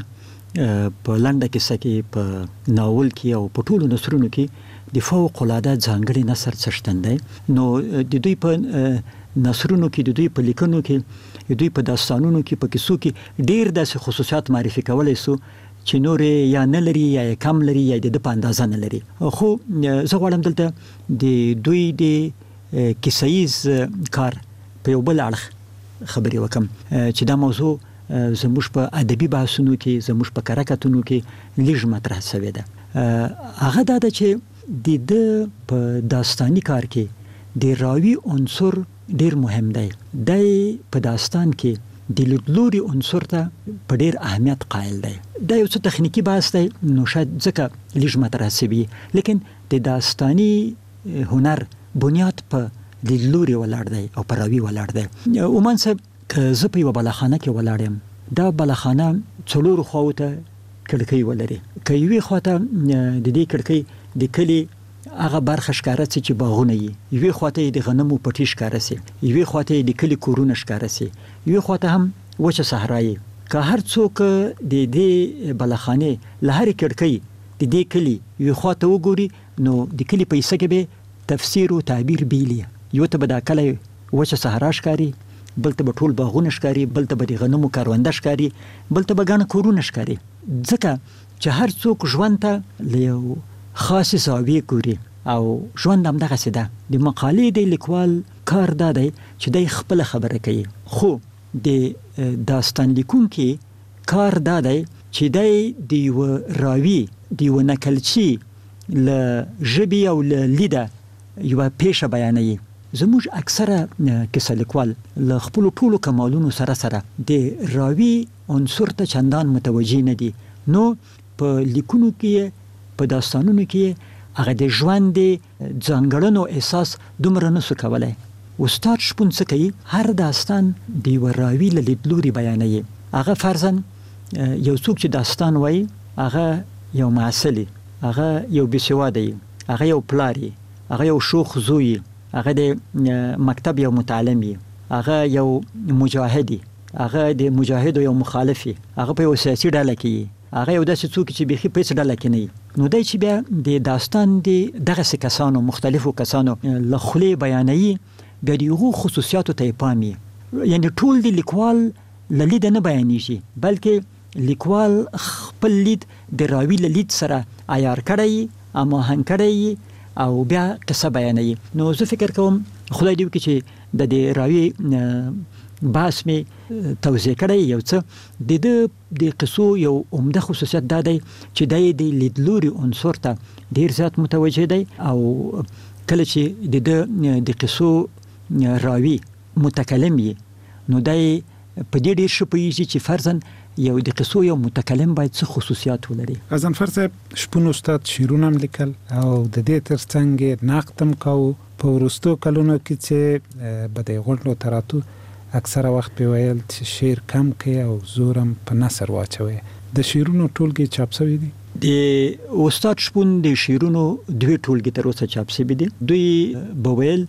Speaker 3: په لنډه کیسه کې، په ناول کې او په ټولو نثرونو کې د فوق العاده ځانګړي نثر څښتن دی. نو د دوی په نثرونو کې، د دوی په لیکنو کې، د دوی په داستانونو کې، په کیسو کې ډیر داسې خصوصیات معرفي کولای سو چې نور یا نه لري یا کم لري یا د په اندازه نه لري. خو زه غواړم دلته د دوی د کیسایز کار په یو بل اړخ خبرې وکم چې دا موضوع زموږ په ادبي بحثونو کې، زموږ په کرکټونو کې لږ مطرح شوې ده. هغه دا ده چې د په داستاني کار کې د راوي عنصر ډیر مهم دی. د په داستان کې د لیدلوري عنصر ته په ډیر اهمیت قائل دی. دا یو څه تخنیکی بحث دی، نو شاید ځکه لږ مطرح شوی، لیکن د داستاني هنر بنیاد په لیدلوري ولاړ دی او په راوي ولاړ دی. عمان صاحب، که زه په یوه بلاخانه کې ولاړ یم، دا بلاخانه څلورو خواو ته کړکۍ ولري. که یوې خواته د دې کړکۍ د کلي هغه برخه ښکاره سي چې باغونه یې، یوې خواته د غنمو پټي ښکاره سي، یوې خواته د کلي کورونه ښکاره سي، یوې خواته هم وچه صحرا یې. که هر څوک د دې بلاخانې له هرې کړکۍ د دې کلي یوې خواته وګوري، نو د کلي په حصه کې به تفسیر او تعبیر بیل وي. یو ته به دا کلی وچه صحرا ښکاري، بل ته به ټول باغونه ښکاري، بل ته به د غنمو کارونده ښکاري، بل ته به ګڼ کورونه ښکاري. ځکه چې هر څوک ژوند ته له یو خاص زاویې ګوري او ژوند همدغسې ده. د مقالې د لیکوال کار دا دی چې دی خپله خبره کوي، خو د داستان لیکونکي کار دا دی چې دی د یوه راوي، د یوه نقلچي له ژبې او له لیده یوه پیښه بیانوي. زموږ اکثره کیسه لیکوال له خپلو ټولو کمالونو سره سره د راوي عنصر ته چندان متوجه نه دي. نو په لیکونو کې، په داستانونو کې هغه د ژوند د ځانګړنو احساس دومره نسو کولای. استاد شپون څه کوي؟ هر داستان د یو راوي له لیدلوري بیانوي. هغه فرضاً یو څوک چې داستان وایي هغه یو معسل، هغه یو بېسواده، هغه یو پلار، هغه یو شوخ زوی، هغه د مکتب یو متعلم، هغه یو مجاهد، هغه د مجاهد یو مخالف، هغه په یو سیاسي ډله کې، هغه یو داسې څوک چې بيخي په هیڅ ډله کې نه. نو دای چې بیا د داستان د دغه کسانو مختلفو کسانو له خولې بیانوي، بیا دغه خصوصیاتو ته پامي. یعنی ټول د لیکوال له لید نه بیانېږي، بلکې لیکوال خپل لید د راوي له لید سره عیار کړی، اماهنګ کړی او بیا قصه بیانوي. نو زه فکر کوم خدای دې وکړي چې د دې راوي بحث می توضیح کړی یو څه د قصو یو عمده خصوصیت دا دی چې د لیدلوري عنصر ته ډیر زیات متوجه دی، او کله چې د قصو راوي متکلم وي نو دای په دې ډیر ښه پوهیږي چې فرضاً یو د قصو یو متکلم باید څه خصوصیات ولري.
Speaker 10: غضنفر صاحب شپون استاد شعرونه هم لیکل او د دې ترڅنګ نقد هم کاوه. په وروستو کلونو کې چې به د غونډو تراتو اکثره وخت په ویل چې شعر کم کوي او زورم په نثر واچوي. د شعرونو ټولګي چاپ شوی دي؟
Speaker 3: د استاد شپون د شعرونو دوی ټولګي تر اوسه چاپ شوی دي. دوی بویل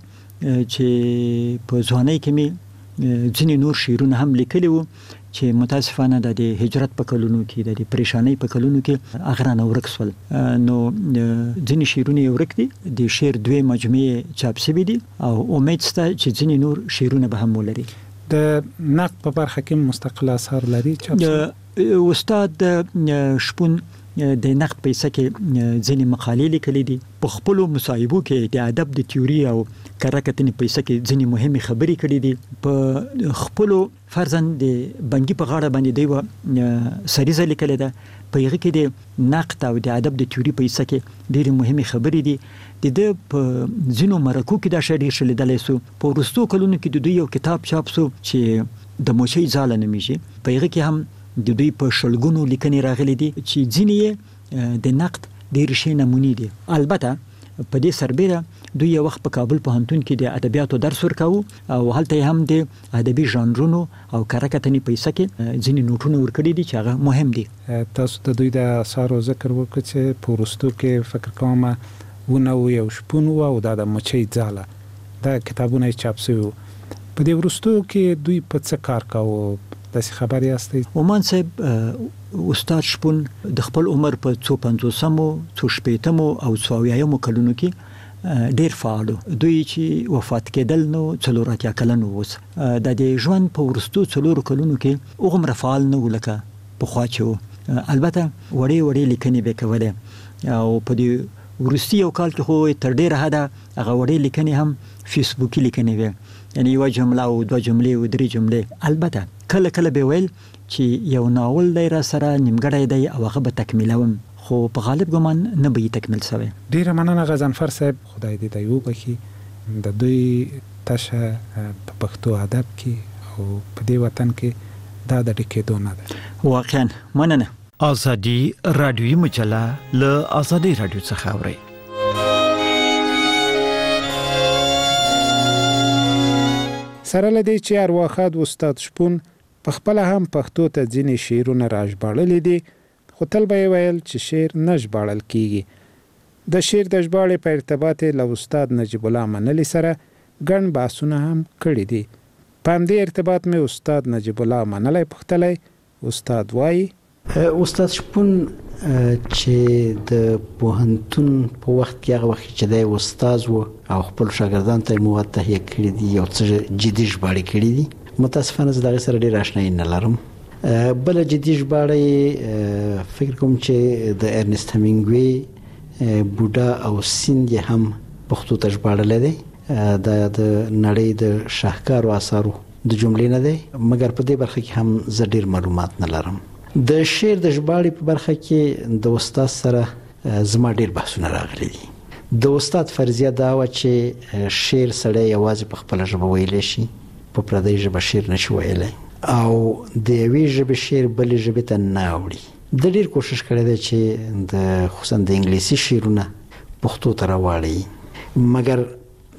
Speaker 3: چې په ځوانۍ کې می ځینې نور شعرونه هم لیکلي وو چې متاسفانه د هجرت په کلونو کې د پریشانۍ په کلونو کې هغه نه ورک شول. نو ځینې شعرونه یې ورک دي. د شعر دوی مجموعې چاپ شوی دي او امید شته چې ځینې نور شعرونه به هم ولري.
Speaker 10: د نقد په برخه کې مستقل اثار لري چاپ شوی؟
Speaker 3: استاد شپون د نقد په څه کې ځینې مقالې لیکلې دي. په خپل مصاحبو کې د ادب د تیوري او کراکتنې په څه کې ځینې مهمه خبرې کړې دي. په خپل فرضاً د بنګي په غاړه باندې دی سریزه لیکلې ده. په هغه کې د نقد او د ادب د تیوري په څه کې ډېرې مهمه خبرې دي. د په ځینو مرکو کې دا شی ډېر شلیدلې سو. په وروستو کلونو کې د دوی یو کتاب چاپ سو چې د موشي ځاله نومیږي. په هغه کې هم د دوی په شلګونو لیکنې راغلي دي چې ځینې د نقد ډېر شي نمونې دي. البته په دې سربېره دوی یو وخت په کابل پوهنتون کې د ادبیاتو درس ورکاوه او هلته هم د ادبي ژانرونو او کراکتنې په څه کې ځینې نوټونه ورکړي دي چې هغه مهم دي.
Speaker 10: تاسو د دوی د آثارو ذکر وکړ چې په وروستو کې فکر کوم ونه یو شپون او د مچۍ ځاله دا کتابونه چاپ شوي. په دې وروستو کې دوی په څه کار کاوه؟ داسې خبرې هستې؟
Speaker 3: عمان صاحب استاد شپون د خپل عمر په 450مو 480مو او 480مو کلونو کې ډیر فعال. دوی چې وفات کېدل نو 4 کلن ووس. د دې ژوند په ورستو 4 کلونو کې هغه فعال نه ولکه په خوا چې البته وړې لیکنې به کوله او په دې ورستي یو کال کې خو تر ډیره حده هغه وړې لیکنې هم فیسبوکي لیکنې وي، یعنی یو جمله او دوه جملې او درې جملې. البته کله به ویل چې یو ناول دی را سره نیمګړی دی او هغه به تکمیلوم، خو په غالب ګمان نه به تکمیل شوی.
Speaker 10: ډیره مننه غضنفر صاحب، خدای دې ته وبخښي. د دوی تشه په پښتو ادب کې او په دې وطن کې دا د ټکېدو نه ده.
Speaker 3: واقعا مننه.
Speaker 6: ازادي رادیوي مجله له ازادي رادیو څخه اوري.
Speaker 10: سره لدی چې ارواخاد استاد شپون په خپل هم پښتو ته ځینې شعرونه راژباړلي دي، خو تل به ویل چې شعر نه ژباړل کیږي. د شعر د ژباړې په ارتباط له استاد نجیب الله منلی سره ګڼ بحثونه هم کړي دي. په همدې ارتباط مې استاد نجیب الله منلی پوښتلی. استاد وایي
Speaker 12: استاد شپون چې د پوهنتون په وخت کې هغه وخت چې د استاد و او خپل شاګردان ته مواد تهیه کړي دي او څه جدي ژباړې کړي دي، متاسفانه زه دغه سره ډېر آشنایي نه لرم. بل جدي ژباړې فکر کوم چې د ارنست همینګوی بوډا او سیند هم پښتو ته ژباړلی دی. دا د نړۍ د شاهکارو اثارو د جملې نه دی، مګر په دې برخه کې هم زه ډېر معلومات نه لرم. د شعر د ژباړې په برخه کې د استاد سره زما ډېر بحثونه راغلي دي. د استاد فرضیه دا و چې شعر سړی یوازې په خپله ژبه ویلی شي، په پردۍ ژبه شعر نشي ویلی او د یوې ژبې شعر بلې ژبې ته نه اوړي. د ډېر کوشش کړی دی چې خصوصا د انګلیسي شعرونه پښتو ته راواړي، مګر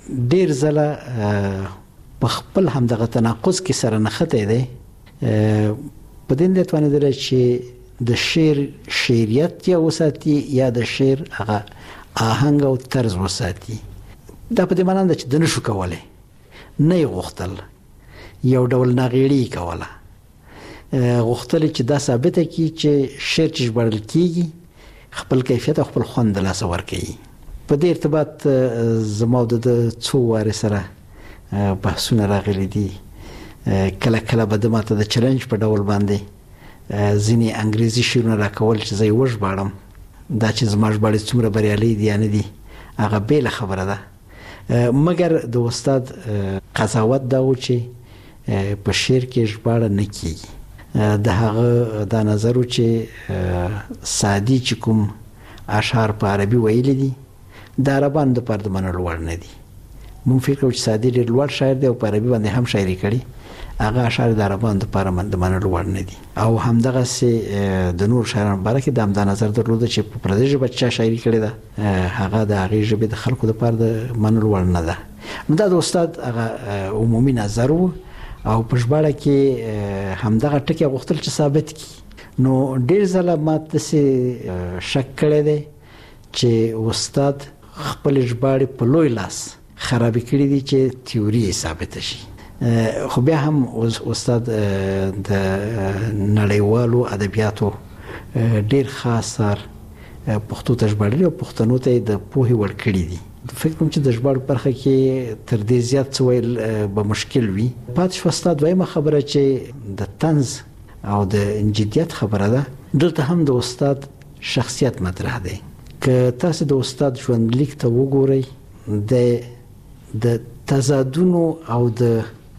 Speaker 12: ډیر زله په خپل همدغه تناقض کې سره نښتی دی. په دې نتوانېدلی چې د شعریت یا وساتي یا د شعر هغه آهنګ او طرز وساتي. دا په دې معنا ده چې د نشو کولی، نه یې غوښتل، یو ډول ناغېړي یې کوله، غوښتل چې دا ثابته کړي چې شعر چې ژباړل کېږي خپل کیفیت او خپل خوند د لاسه ورکوي. په دې ارتباط زما او د څو وارې سره بحثونه راغلي دي. کله کله به د ماته د چلنج په ډول باندې ځینې انګریزي شعرونه راکول چې زه یې وژباړم. دا چې زما ژباړې څومره بریالۍ دي یا نه دي هغه بېله خبره ده، مګر د استاد قضاوت دا و چې په شعر کې ژباړه نه کېږي. د هغه دا نظر و چې سعدي چې کوم اشعار په عربي ویلي دي د عربانو دپاره د منلو وړ نه دي. مونږ فکر کوو چې سعدي ډېر لوړ شاعر دی او په عربي باندې هم شاعري کړي، هغه اشعار د عربانو دپاره د منلو وړ نه دي. او همدغسې د نور شاعرانو باره کې د همدا نظر درلوده چې په پردۍ ژبه چې چا شاعري کړې ده هغه د هغې ژبې د خلکو دپاره د منلو وړ نه ده. نو دا د استاد هغه عمومي نظر و او په ژباړه کې همدغه ټکي غوښتل چې ثابت کړي. نو ډېر ځله ما داسې شک کړی دی چې استاد خپل ژباړې په لوی لاس خرابې کړي دي چې تیوري یې ثابته شي. خو بیا هم استاد د نړیوالو ادبیاتو ډېر خاص اثار پښتو ته ژباړلي او پښتنو ته یې د پوهې وړ کړي دي. فکر کوم چې د ژباړو برخه کې تر دې زیات څه ویل به مشکل وي. پاتې شوه ستا دویمه خبره چې د طنز او د جدیت خبره ده. دلته هم د استاد شخصیت مطرح دی. که تاسې د استاد ژوندلیک ته وګورئ د تضادونو او د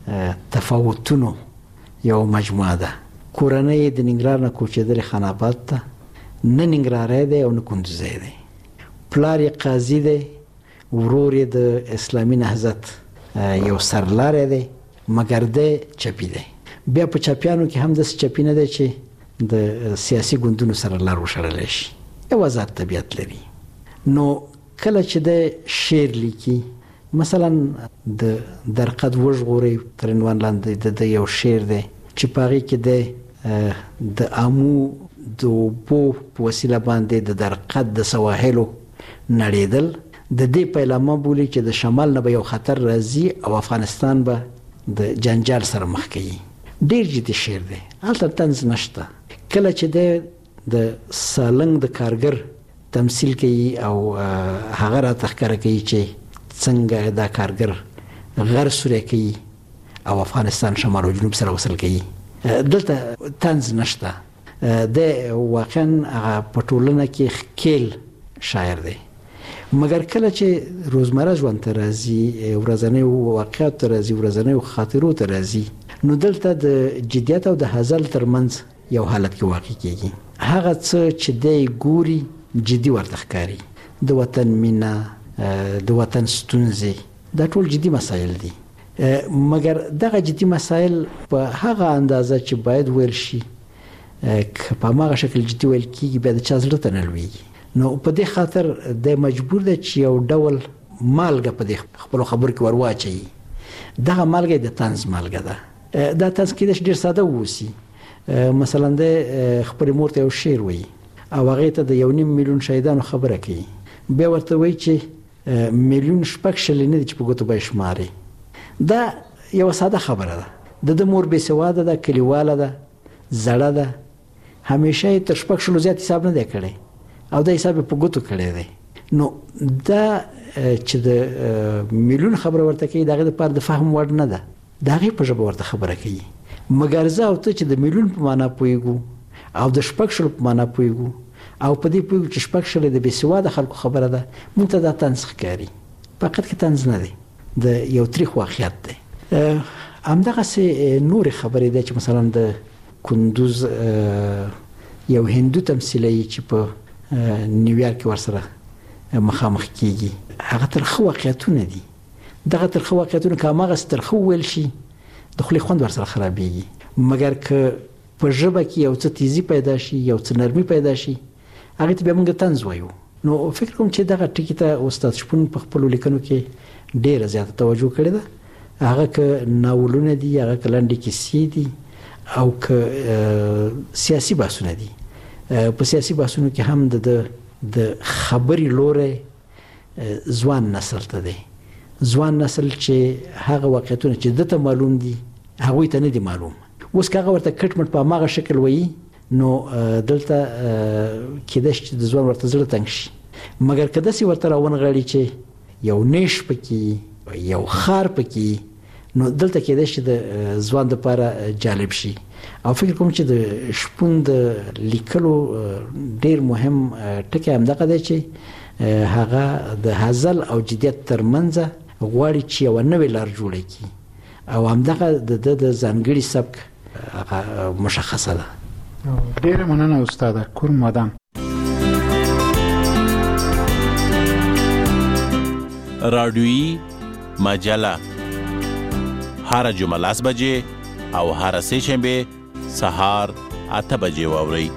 Speaker 12: تفاوتونو یو مجموعه ده. کورنۍ د ننګرهار نه کوچېدلې خان آباد ته، نه ننګرهاری دی او نه کندوزی دی. پلار یې قاضي دی، ورور یې د اسلامي نهضت یو سرلاری دی، مګر دی چپي دی. بیا په چپیانو کې هم داسې چپي نه دی چې د سیاسي ګوندونو سره لار وشړلی شي، یو آزاد طبیعت لري. نو کله چې د شعر لیکي، مثلا د درقد وژغورئ تر عنوان لاندې د یو شعر دی چې په هغې کې د آمو د اوبو په وسیله باندې د درقد د سواحلو نړېدل د دې پیلامه بولي چې د شمال نه به یو خطر راځي او افغانستان به د جنجال سره مخ کوي. ډېر جدي شعر دی، هلته طنز نشته. کله چې د سالنګ د کارګر تمثیل کوي او هغه راته ښکاره کوي چې څنګه دا کارګر غر سوری کوي او افغانستان شمال او جنوب سره وصل کوي، دلته طنز نشته. د واقعا هغه په ټولنه کې ښکیل شاعر دی. مګر کله چې روزمره ژوند ته راځي، ورځنیو واقعاتو ته راځي، ورځنیو خاطرو ته راځي، نو دلته د جدیت او د هزل ترمنځ یو حالت کې واقع کېږي. هغه څه چې دی ګوري جدي ورته ښکاري. د وطن مینه، د وطن ستونزې، دا ټول جدي مسایل دي. مګر دغه جدي مسایل په هغه اندازه چې باید ویل شي که په هماغه شکل جدي ویل کېږي بیا د چا زړه ته نه لوېږي. نو په دې خاطر دی مجبور دی چې یو ډول مالګه په دې خپلو خبرو کې ور واچوي. دغه مالګه د طنز مالګه ده. دا طنز کېدای شي ډېر ساده واوسي. مثلا دی خپلې مور ته یو شعر وایي او هغې ته د 1.5 میلیون شهیدانو خبره کوي، بیا ورته وایي چې 1.6 میلیون نه دي چې په ګوتو به یې شماري. دا یوه ساده خبره ده. د مور بې سواده ده، کلیواله ده، زړه ده، همیشه یې تر 6 زیات حساب نه دی کړی او دا حساب یې په ګوتو کړی دی. نو دا چې د میلیون خبره ورته کوي د هغې دپاره د فهم وړ نه ده، د هغې په ژبه ورته خبره کوي. مګر زه او ته چې د میلیون په معنا پوهېږو او د 6 په معنا پوهېږو او په دې پوهېږو چې 6 د بې سواده خلکو خبره ده، موږ ته دا طنز ښکاري. فقط کې طنز نه دی، د یو تریخ واقعیت دی. همدغسې نورې خبرې دی چې مثلا د کندوز یو هندو تمثیلوي چې په نیویارک کې ورسره مخامخ کېږي، هغه ترخه واقعیتونه دي. دغه ترخه واقعیتونه که هماغسې ترخه وویل شي د خولې خوند ورسره خرابېږي. مګر که په ژبه کې یو څه تیزي پیدا شي، یو څه نرمي پیدا شي، هغې ته بیا موږ طنز وایو. نو فکر کوم چې دغه ټکی ته استاد شپون په خپل لیکنو کې ډیره زیاته توجه کړې ده. هغه که ناولونه دي، هغه که لنډې کیسې دي، او که سیاسي بحثونه دي. په سیاسي بحثونو کې هم د خبرې لوری ځوان نسل ته دی. ځوان نسل چې هغه واقعیتونه چې دته معلوم دي هغوی ته نه دي معلوم. اوس که هغه ورته کټ مټ په هماغه شکل وایي نو دلته کېدای شي چې د ځوان ورته زړه تنګ شي. مګر که داسې ورته راونغاړي چې یو نیش پکې، یو خار پکې، نو دلته کېدای شي د ځوان دپاره جالب شي. او فکر کوم چې د شپون د لیکلو ډیر مهم ټکی همدغه دی چې هغه د هزل او جدیت ترمنځ غواړي چې یوه نوې لار جوړه کړي، او همدغه د ځانګړي سبک هغه مشخصه ده.
Speaker 10: ډیره مننه استاده کورم مادام.
Speaker 13: رادیویی مجله هر جمعه 10 بجې او هر سه شنبه سهار 8 بجې واورئ.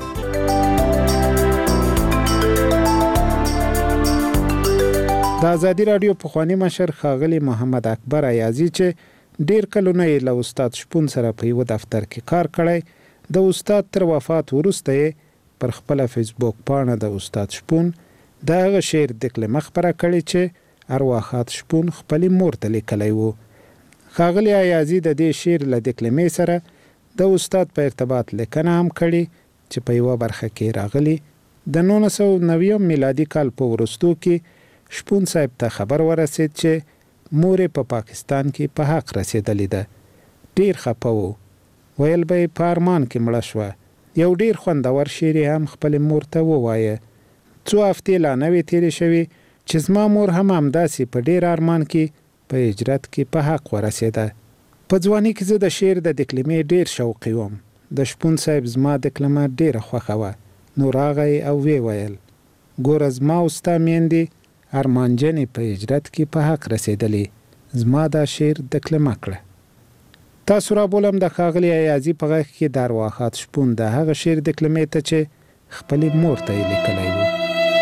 Speaker 10: د ازادي رادیو پخوانی مشر ښاغلی محمد اکبر ایازي چې ډیر کلونه یې له استاد شپون سره په یو دفتر کې کار کړی، د استاد تر وفات وروسته یې پر خپل فیسبوک پاڼه د استاد شپون د هغه شعر د کلمه خبره کړې چې ارواښاد شپون خپلې مور ته لیکلی و. ښاغلی ایازي د دې شعر له د کلمې سره د استاد په ارتباط لیکنه هم کړې چې په یوه برخه کې راغلي. د 1990 میلادي کال په وروستو کې شپون صاحب ته خبر ورسید چې مور په پاکستان کې په حق رسیدلې ده. ډیر خپه و، ویل به یې په ارمان کې مړه شوه. یو ډیر خوندور شعر هم خپلې مور ته ووایه. څو هفتې لا نه وې تېرې شوې چې زما مور هم همداسې په ډیر ارمان کې په هجرت کې په حق ورسېده. په ځواني کې زه د شعر د کلمې ډیر شوقي وم. د شپون صاحب زما د کلمه ډیره خوښه وه. نو راغی او وی ویل ګوره زما او ستا میندې ارمانجنې په هجرت کې په حق رسېدلې، زما دا شعر د کلمه کړه. تاسو را بولم د ښاغلي ایازي په غږ کې د ارواښاد شپون د هغه شعر د کلمې ته چې خپلې مور ته یې لیکلی و.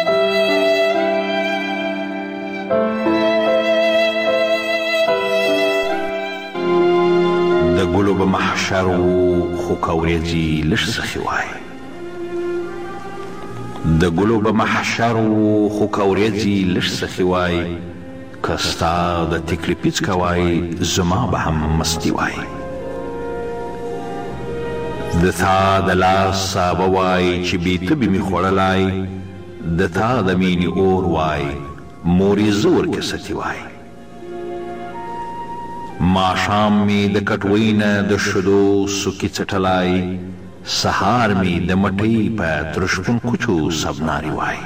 Speaker 14: د ګلو به محشر و خو که ورېځي لږ سخي وای، د ګلو به محشر و خو که ورېځي لږ سخي وای، که ستا د تکلي پیڅکه وای زما به هم مستي وای، د تا د لاس سابه وای چې بې تبې مې خوړلی، د تا د مینې اور وای مورې زه ورکې ستي وای، ماښام مې د کټوۍ نه د شیدو سوکي څټلی، سهار مې د مټۍ په ترشپون کوچو سبناري وای،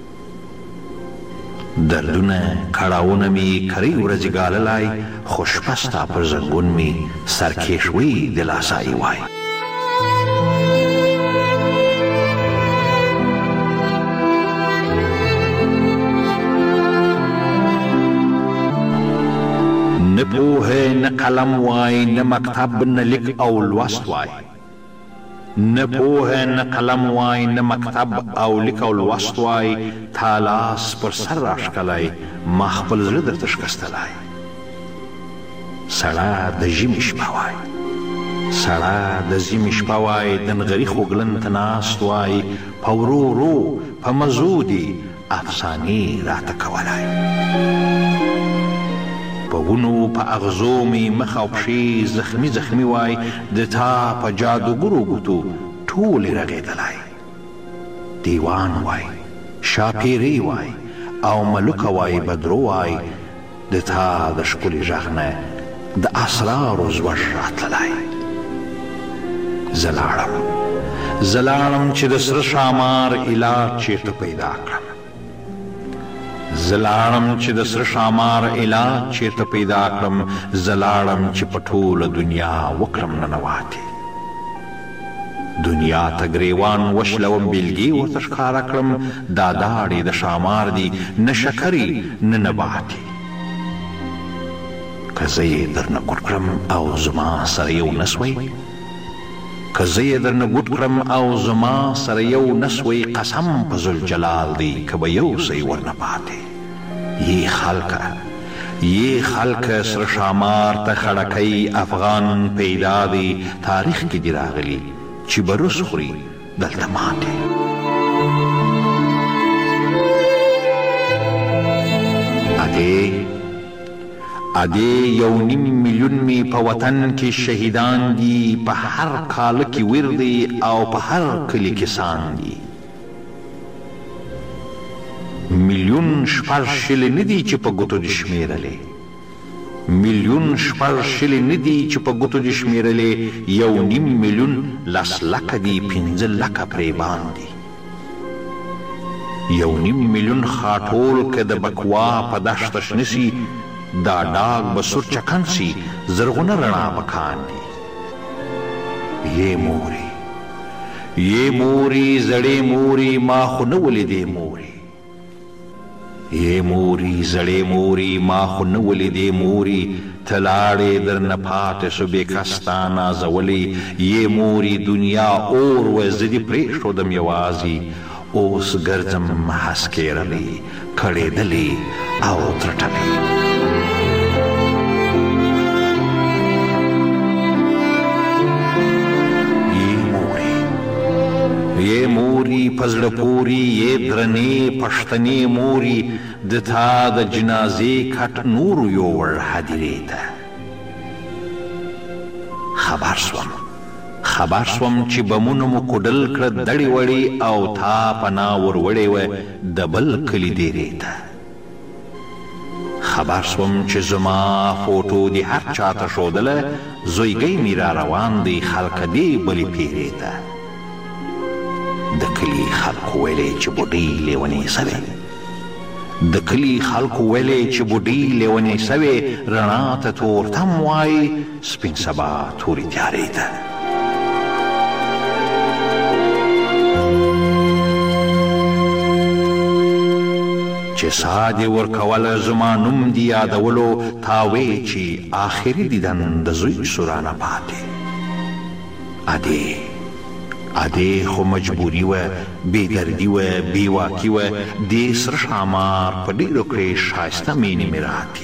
Speaker 14: دردونه کړاوونه مې کرۍ ورځې ګاللی، خو شپه ستا پر زنګون مې سرکېشوي د لاسایي وای. نه پوهه نه قلم وای، نه مکتب نه لیک او لوست وای، نه پوهه نه قلم وای، نه مکتب او لیک او لوست وای، تا لاس پر سر راښکلی ما خپل زړه درته شکستلی، سړه د ژمي شپه وای، سړه د ژمي شپه وای، د نغري خوږلن ته ناست وای، په ورو ورو په مزو دې افسانې راته کولی، په ونو په اغزو مې مخ او پښې زخمي زخمي وای، د تا په جادوګرو ګوتو ټولې رغېدلی، دیوان وای، شاپیرې وای او ملوکه وای، بدرو وای، د تا د ښکلي غږ نه د اسرارو زوږ راتللی. زه لاړم چې د سره ښامار علاج چېرته پیدا کړم، زه لاړم چې د سره ښامار علاج چېرته پیدا کړم، زه لاړم چې په ټوله دنیا وکړم ننواتې، دنیا ته ګریوان وشلوم بیلګې ورته ښکاره کړم، دا داړې د ښامار دي نه شکرې نه نباتې، که زه یې درنه کوټ کړم او زما سره یو نه سوی، که زه یې درنه ګوټ کړم او زما سره یو نسوی قسم په ذوالجلال دی که به یو سی ورنه پاتې یې خلکه سره شامار ته خړکی افغان پیدا دی تاریخ کې دی راغلی چې بروس خوري دلته ماتې ادې 1.5 میلیون می په وطن کې شهیدان دي په هر کال کې ور دي او په هر کلی کې سان دي میلیون شپږ شل نه دي چې په ګوتو دي شمیرلې یو نیم میلیون لس لکه دي 15 لکه پرې باندې 1.5 میلیون خاټول که د بکوا په دشت شنه سي دا ډاګ به سور چکن سي زرغونه رڼا به کاندي یې مورې زړې مورې ما خو نه ولیدې مورې ته لاړې درنه پاتې سو بېکستا نازولې یې مورې دنیا اور و زه دې پرېښودم یوازې اوس ګرځم هسکېرلې کړېدلې او ترټلې یې موري په زړه پورې یې درنې پښتنې موري د تا د جنازې کټ نورو یوړ هدیرې ته خبر سوم چې بمونو مو کوډل کړه دړې وړې او تا پناه ور وړې وه د بل کلي دیرې ته خبر سوم چې زما فوټو دې هر چاته ښودله زویګۍ مې را روان دی خلکه دې بلې پیرې ته د کلي خلکو ویلې چې بوډۍ لیونې سوې رڼا ته تورتم وایي سپین سبا تورې تیارې ته چې سا دې ورکوله زما نوم دې یادولو تا وې چې آخري دیدن د زوی سورانه پاتې ادې خو مجبوري وه بېدردي وه بېواکي وه دې سره ښامار په ډېرو کړې ښایسته مینې مې راکړې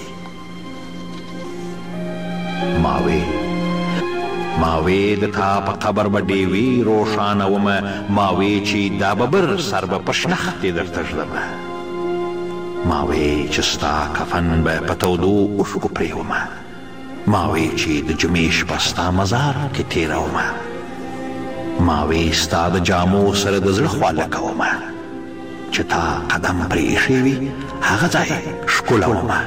Speaker 14: ما وې د تا په قبر به ډېوې روښانومه ما وې چې دا ببر سر به په شنختې درته ږدمه ما وې چې ستا کفن به په تودو اوښکو پرېومه ما وې چې د جمعې شپه ستا مزار کې تېرومه ما وې ستا د جامو سره د زړه خواله کومه چې تا قدم پرېښی وي هغه ځای ښکلومه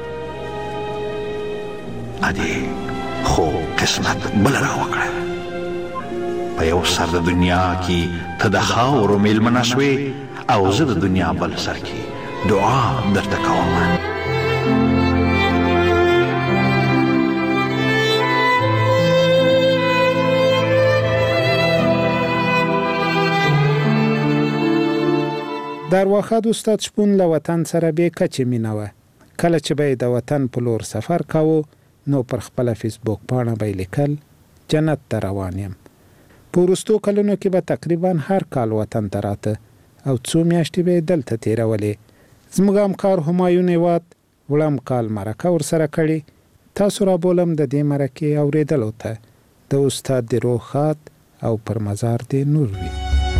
Speaker 14: ادې خو قسمت بله راوکړه په یو سر د دنیا کې ته د خاورو میلمنه سوې او زه د دنیا بل سر کې دعا درته کومه
Speaker 10: در واخد استاد شپون له وطن سره بې کچې مینه وه. کله چې به یې د وطن په لور سفر کاوه نو پر خپله فیسبوک پاڼه به یې لیکل جنت ته روان یم. په وروستو کلونو کې به تقریبا هر کال وطن ته راته او څو میاشتې به یې دلته تېرولې. زموږ همکار همایون هیواد وړم کال مرکه ورسره کړې. تاسو را بولم د دې مرکې اورېدلو ته. د استاد دې روح ښاد او پر مزار دې نور وي.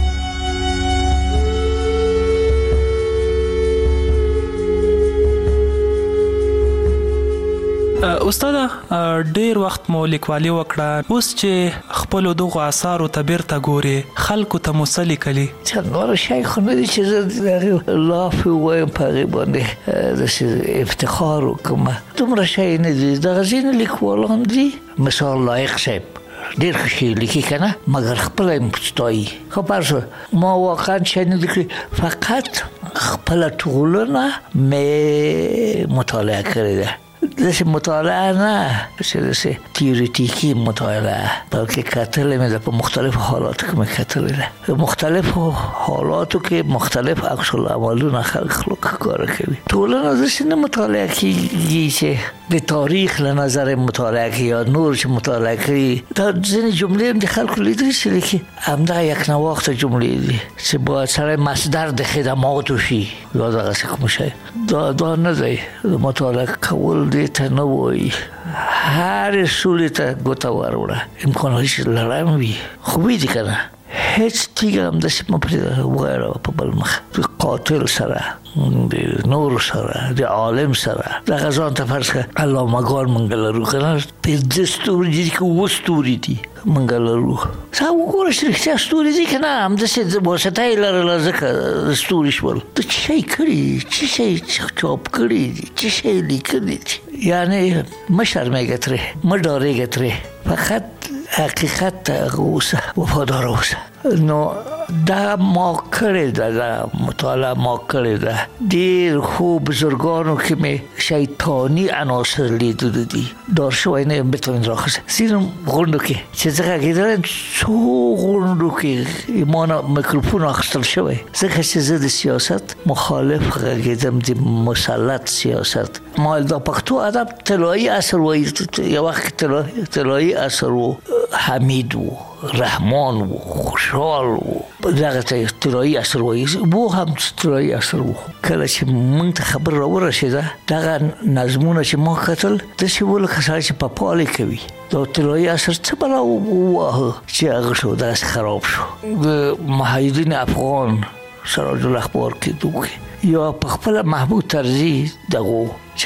Speaker 15: استاد ډیر وخت مو لیکوالي وکړه، اوس چې خپل دغه آثار ته بیرته ګوري خلکو ته مسلې کړي
Speaker 16: چې نور شي خو نه دي چې لاف وایم په باندې د افتخار وکم. دومره شي نه دي د غزین لیکوالان دي مثال لایق شي ډیر ښه لیکي کنه مګر خپل مستوي خبر شو ما واقعا شي نه لیکي فقط خپل ټولنه مې مطالعه کړې ده. داسې مطالعه نه چې داسې تیوریتیکي مطالعه بلکې کتلې مې ده په مختلفو حالاتو کې مې کتلې ده. په مختلفو حالاتو کې مختلف عکس العملونه خلک کار کوي. ټولنه داسې نه مطالعه کېږي چې د تاریخ له نظر مطالعه کوي یا نور چې مطالعه کوي دا ځینې جملې هم د خلکو لیدل شي لیکي همدا یک نواخته جملې دي چې باید سړی مصدر د خدماتو شي یا دغسې کوم شی دا نه دی مطالعه کول دې ته نه وایي هر سولې ته ګوته وروړه امکان هیڅ لړم وي خوبې دي که نه هیڅ تیږه هم داسې مه پرېږده ووایه په بل مخ د قاتل سره د نور سره د عالم سره دغه ځان ته فرض کړه علامه‌ګان موږ لرو که نه پنځه ستوري دي که اووه ستوري دي موږ لرو تا وګوره چې رښتیا ستوري دي که نه همداسې واسطه یې لرله ځکه ستوري شول ته څه شی کړي څه شی چاپ کړي دي څه شی لیکلي دي یعنې مه شرمېږه ترې مه ډارېږه ترې فقط حقیقت ته اوسه وفادار اوسه نو دا ما کړې ده دا مطالعه ما کړې ده ډېر خو بزرګانو کې مې شیطاني عناصر لیدلي دي دار شوی نه یم بتوانید راخیسته ځینو غونډو کې چې زه غږېدلی څو غونډو کې ما نه میکروفون اخیستل شوی ځکه چې زه د سیاست مخالف غږېدم د مسلط سیاست ما دا پښتو ادب طلایي عصر وایي یو وخت طلایي عصر و حمید و رحمان و خوشحال و دغه طلایي عصر وایي بو هم طلایي عصر و کله چې موږ ته خبر راورسېده دغه نظمونه چې ما کتل داسې وو لکه سړی چې پپالې کوي دا طلایي عصر څه بلا وواهه چې هغه شو داسې خراب شو د محیدین افغان سراج الاخبار کې دوکې یا په خپله محمود طرزي دغو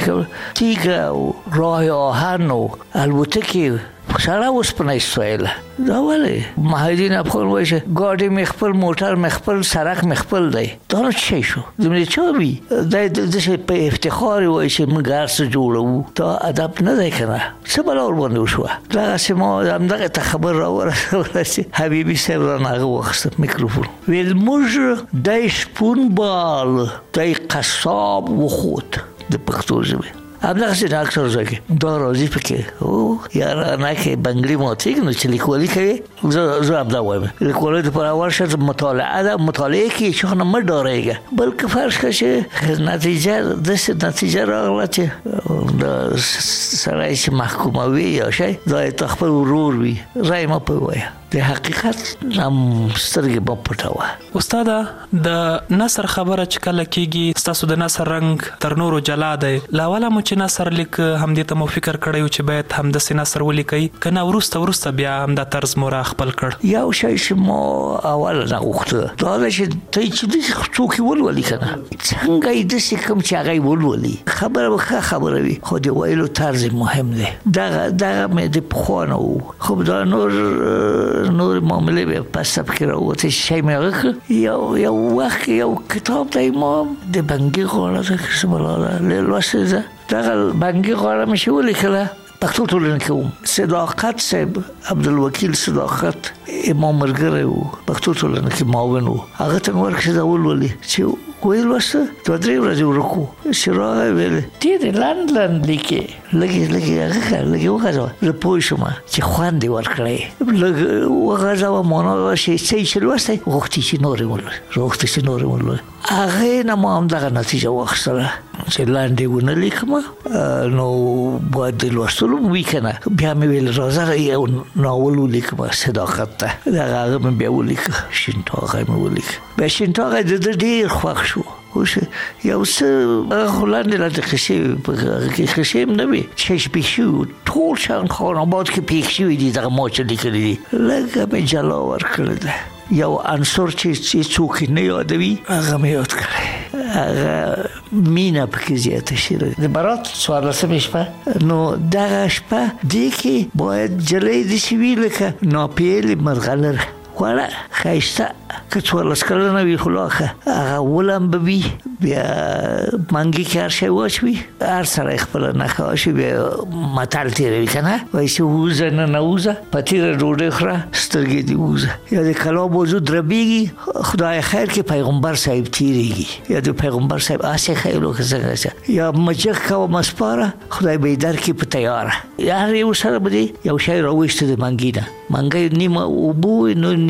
Speaker 16: چې تیږه او راه آهن و الوتکې سړی اوسپنه ایستویله دا ولې محیدین افغان وایي چې ګاډي مې خپل موټر مې خپل سړک مې خپل دی دا نو څه شی شو زموږ چا وي دا داسې په افتخار وایي چې موږ هر څه جوړوو دا ادب نه دی که نه څه بلا ورباندې وشوه دغسې ما همدغه ته خبر راورسوله چې حبیبي صاحب رانه هغه واخیسته میکروفون ویل موږ دی شپون بال دی قصاب وخوت د پښتو ژبې همدغسې د اکثر ځای کې دا راځي پکې او یارانه کې بنګړي ماتېږي نو چې لیکوالي کوي زه همدا وایم لیکوالۍ دپاره ورشه مطالعه ده مطالعه کې چې خو نه مه ډارېږه بلکې فرض کړه چې نتیجه داسې نتیجه راغله چې د سړی چې محکوموي یا شی دا یې تا خپل ورور وي رای مه پرې وایه د حقیقت هم سترګې مه پټوه
Speaker 15: استاده د نثر خبره چې کله کېږي ستاسو د نثر رنګ تر نورو جلا دی له اوله مو چې نثر لیک همدې ته مو فکر کړی و چې باید همداسې نثر ولیکئ که نه وروسته بیا همدا طرز مو را خپل کړ
Speaker 16: یو شی چې ما اول نه غوښته دا ده چې ته چې داسې څوک یې ولولي که نه څنګه یې داسې کوم چې هغه یې ولولي خبره به ښه خبره وي خو د ویلو طرز مهم دی دغه مې د پخوا نه و خو دا نور معاملې به په سب کې راوته شي مې هغه یو وخت یو کتاب دی ما د بنګي غاړه ته څه بلاله لوسه دغه بنګي غاړه مې شو لیکله پښتو ټولنه کې صداقت صاحب عبدالوکیل صداقت امام مرګره و پښتو ټولنه کې معاون و هغه ته ورکړه دا ولولي چې ویل وسه دوه درې ورځې ورکو چې راغی ویل ډېرې لنډ لیکې لږې هغه وغځوه زه پوه شوم چې خوند یې ورکړی لږ وغځوه مانا چې چې لوستی غوښتي چې نورې ولولي هغې نه ما همدغه نتیجه واخیستله چې لاندې ونه لیکم نو باید د لوستلو وي که نه بیا مې ویل راځه یو ناول ولیکم صداقت ته دغه هغه مې بیا ولیکه شین ټاغی مې ولیکه بیا شین ټاغی د ده ډېر خوښ شو یو څه خو لاندې قصې په هغه کې قصې هم نه وي چې پېښ شوي ټول شان خان آباد کې پېښ شوي دي دغه ما چې لیکلي دي لږه مې جلا ورکړې ده یو عنصر چې څوک نه یادوي هغه مې یاد کړی هغه مینه پکې زیاته شوې د برات څوارلسمې شپه نو دغه شپه دې کې باید جلۍ داسې وي لکه ناپیلې مرغلره وړه ښایسته که څوارلس کلنه وي خو لا ښه هغه ولم به وي بیا منګي کې هر شی واچوي هر سړی خپله نښه واچوي بیا متل تېروي که نه وایي چې ووځه نه نووځه په تېره ډوډۍ خوره سترګې دې ووځه یا د کلا بازو دربېږي خدای خیر کې پیغمبر صاحب تېرېږي یا د پیغمبر صاحب هسې ښیلو که څنګه یا مجغ کوه مسپاره خدای به یې درکړي په تیاره هر یو سره به دې یو شی راویسته د منګي نه منګی نیمه اوبه نو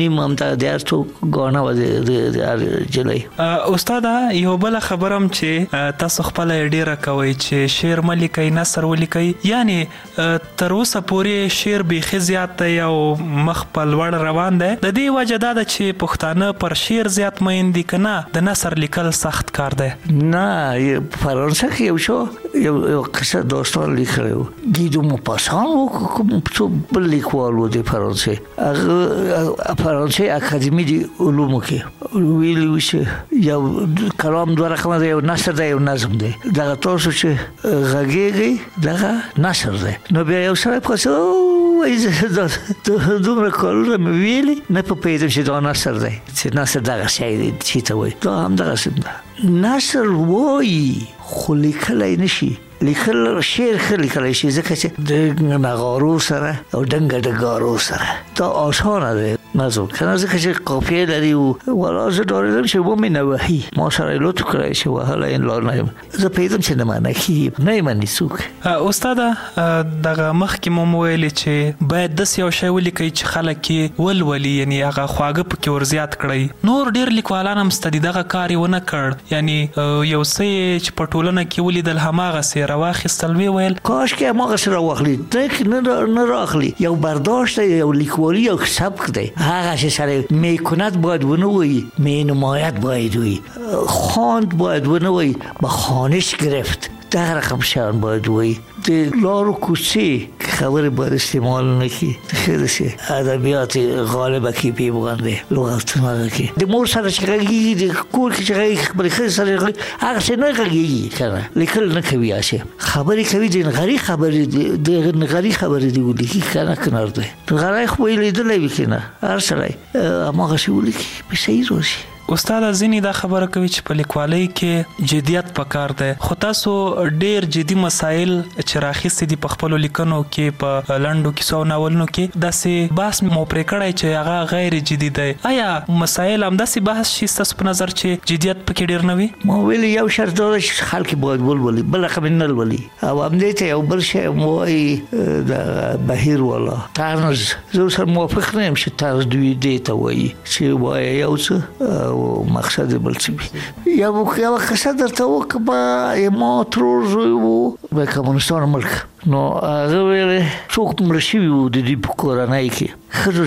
Speaker 16: نیم هم د ارتو غاڼه و د جلای.
Speaker 15: استاد یو بل خبرم چې تاسو خپل ډیره کوي چې شعر ملیکي نثر ولیکي، یعنی تر اوسه پورې شعر به زیات دی او مخ په لوړ روان دی. د دې وجه دا ده چې پښتانه پر شعر زیات مین دي کنه د نثر لیکل سخت کار دی؟
Speaker 16: نه، فرانسه کې یو شو یو قصه داستان لیکلو گیدو موپاسان و څو بل لیکوال و د فرانسه. هغه فرانسه اکادمی دی علومو کې ویلي و چې یو کلام دوه رقمه دی، یو نثر دی یو نظم دی. دغه تاسو چې غږیږي دغه نثر دی. نو بیا یو سړی پوښتنه دومره کارونه مې ویلي نه پوهېدم چې دا نثر دی، چې نثر دغه شی دی چې ته وایي. دا همدغسې ده، نثر وایي خو لیکلی نشي. لیکل شعر ښه لیکلی شي ځکه چې د نغارو سره او ډنګه ډګارو سره دا آسانه دی نظم کنه، ځکه چې قافیه لري او ولا زه ډارېدم چې ومې نه وهي. ما سره یې لطف کړی چې وهلی یې لا نه یم، زه پوهېدم چې نه منع کېږي، نه یې مني څوک.
Speaker 15: استاده دغه مخکې مو ویلې چې باید داسې یو شی ولیکئ چې خلک یې ولولي، یعنی هغه خواږه پکې ور زیات کړئ. نور ډېر لیکوالان هم شته دي دغه کار یې ونه کړ، یعنی یو څه یې چې په ټولنه کې ولیدل هماغسې راواخیستل، ویې ویل
Speaker 16: کاشکې هماغسې راواخلي. نه راخلي، یو برداشت دی، یو لیکوالي، یو سبک دی. هغه چې سره میکنت باید ونه وی، مینمایت باید وی، خواند باید ونه وی، با خانش گرفت، دغه رقم شان باید وی. د لارو کوڅې خبرې باید استعمال نه کړي، ښه داسې ادبیات غالبه کې پې باندې لغتونه کې د مور سره چې غږېږي، د کور کې چې غږېږي، خبرې ښځې سره غږېږي، هغسې نه غږېږي کنه، لیکل نه کوي، هسې خبرې کوي. د نغري خبرې د نغري خبرې دې ولیکي کنه، کنار دی نغری خو به یې لیدلی وي کنه، هر سړی هماغسې ولیکي به صحیح راشي.
Speaker 15: استاد ځینې دا خبره کوي چې په لیکوالۍ کې جدیت پکار دی، خو تاسو ډېر جدي مسایل چې راخیستي دي په خپلو لیکنو کې، په لنډو کیسو او ناولونو کې داسې بحث مو پرې کړی چې هغه غیر جدي دی. آیا مسایل همداسې بحث شي ستاسو په نظر چې جدیت پکې ډېر نه وي؟
Speaker 16: ما ویلي یو شرط دا ده چې خلک باید ولولي، بل رقم نه لولي. او همدې ته یو بل شی مو وایي د بهیر والا طنز، زه سره موافق نه یم چې طنز دوی دې ته وایي چې وایي یو څه او مقصد بل څه وي. یو قصه درته وکړم، ما ترور زوی و د کمونستانو ملک، نو هغه ویلې څوک مړه شوي وو د دوی په کورنۍ کې، ښځو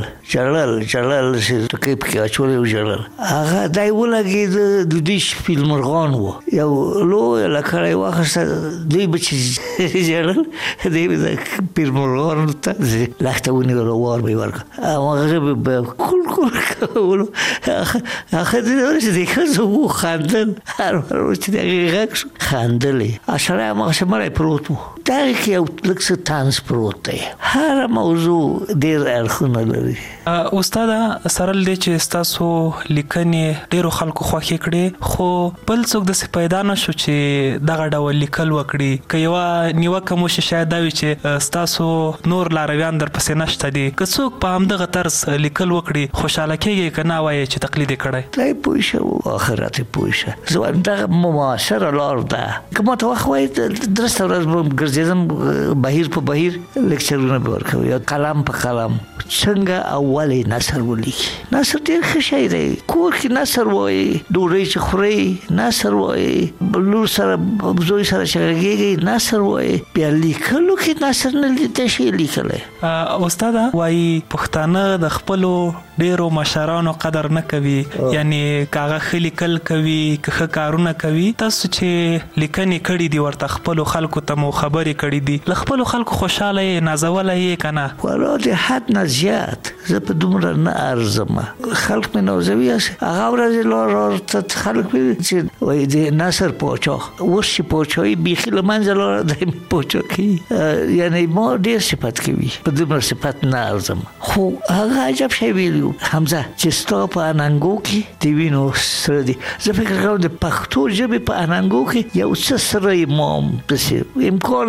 Speaker 16: ژړل چې ټکۍ پکې اچولی و، ژړل. هغه دی ولګېده، د دوی شپیلمرغان و، یو لویه لکړه یې واخیسته، دوی به چې ژړل، دوی به د پیرمرغانو ته لښته ونیوله، وار به یې ورکړه، او هغه به کول کولو. هغه چې د ښځو وخندل، هر وار چې د هغې غږ شو خندلې، سړی هماغسې مړی پروت و. دغه کې یو لږ څه طنز پروت دی. هره موضوع ډېر اړخونه لري.
Speaker 15: استاده سره له دې چې ستاسو لیکنې ډېرو خلکو خوښې کړې، خو بل څوک داسې پیدا نه شو چې دغه ډول لیکل وکړي؟ که یوه نیوکه مو شي شاید دا وي چې ستاسو نور لارویان درپسې نشته دي، که څوک په همدغه طرز لیکل وکړي خوشحاله کېږي که نه وایي چې تقلید یې کړی؟
Speaker 16: دی پوه شه، آخرت یې پوه شه. زه وایم دغه معاصره لار ده. که ما ته وخت وایي درسته ورځ به ګرځېدم بهیر په بهیر لیکچرونه به ورکوي، یا قلم په قلم څنګه اولې نثر ولیکي. نثر ډېر ښه شی دی. کور کې نثر وایي، ډوډۍ چې خورئ نثر وایي، لور سره زوی سره چې غږېږئ نثر وایي، بیا لیکلو کې نثر نه شي لیکلی.
Speaker 15: استاده وایي پښتانه د خپلو ډېرو مشرانو قدر نه کوي، یعنی که هغه ښه لیکل کوي، که ښه کارونه کوي، تاسو چې لیکنې کړي دي ورته خپلو خلکو ته مو خبرې کړي دي، له خپلو خلکو خوشحاله یې نازولی یې که نه؟
Speaker 16: والا د حد نه زیات زه په دومره نه ارزم. خلک مې نازوي، هغه ورځې لاره خلک وایي چې وایي د نثر پاچا، اوس چې پاچایي بیخي له منځه لاړه، دی مې پاچا کوي. یعنی ما ډېر صفت کوي، په دومره صفت نه ارزم. خو هغه عجب شی ویلي حمزه چې ستا په اننګو کې د وینو سره دي. زه فکر کوم د پښتو ژبې په اننګو کې یو څه سره ما داسې امکان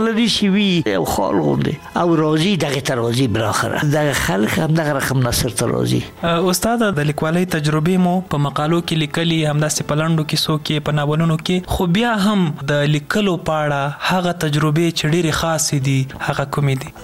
Speaker 16: لري شي وی او خال غونډه او راضي دغه راضي براخره دغه خلک هم دغه رقم نصر ته راضي.
Speaker 15: استاد د لیکوالۍ تجربه مو په مقالو کې لیکلي همداسې په لنډو کیسو کې په ناولونو کې خو بیا هم د لیکلو پاړه هغه تجربه چې ډېرې خاصې دي هغه کومې دي؟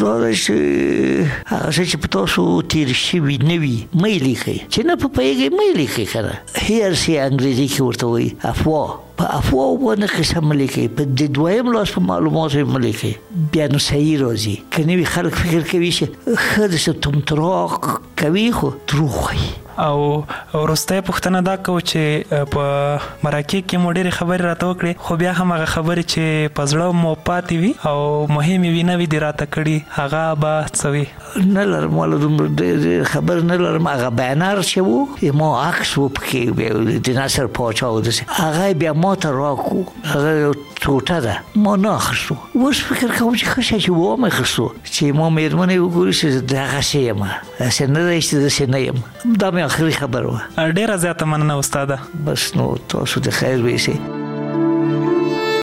Speaker 16: هغه چې په تاسو تیر شوي نه وي مې لیکئ چې نه په پوهېږئ مې لیکئ که نه هیرسي انګریزي کې ورته وایي افواه په افواه باندې قصه مه لیکئ په د دویم لاس په معلوماتو یې مه لیکئ بیا نو صحیح راځي که نه وي خلک فکر کوي چې ښه داسې تمتراق کوي خو دروغ وایي.
Speaker 15: او وروستی پوښتنه دا کوو چې په مرکې کې مو ډېرې خبرې راته وکړې خو بیا هم هغه خبرې چې په زړه مو پاتې وي او مهمې وي نه وي دې راته کړي هغه به څه وي؟
Speaker 16: نه لرم والا دومره خبر نه لرم. هغه بینر چې و ما عکس و پکې د نصر پاچا و داسې هغه بیا ما ته راکو هغه یو ټوټه ده ما نه اخیستو. اوس فکر کوم چې ښه شی چې وام اخیستو چې ما مېرمنې وګوري چې دغسې یم هسې نه دی چې داسې نه یم دا مې آخري خبر وه.
Speaker 15: ډېره زیاته مننه استاده.
Speaker 16: بس نو تاسو د خیر ویسئ.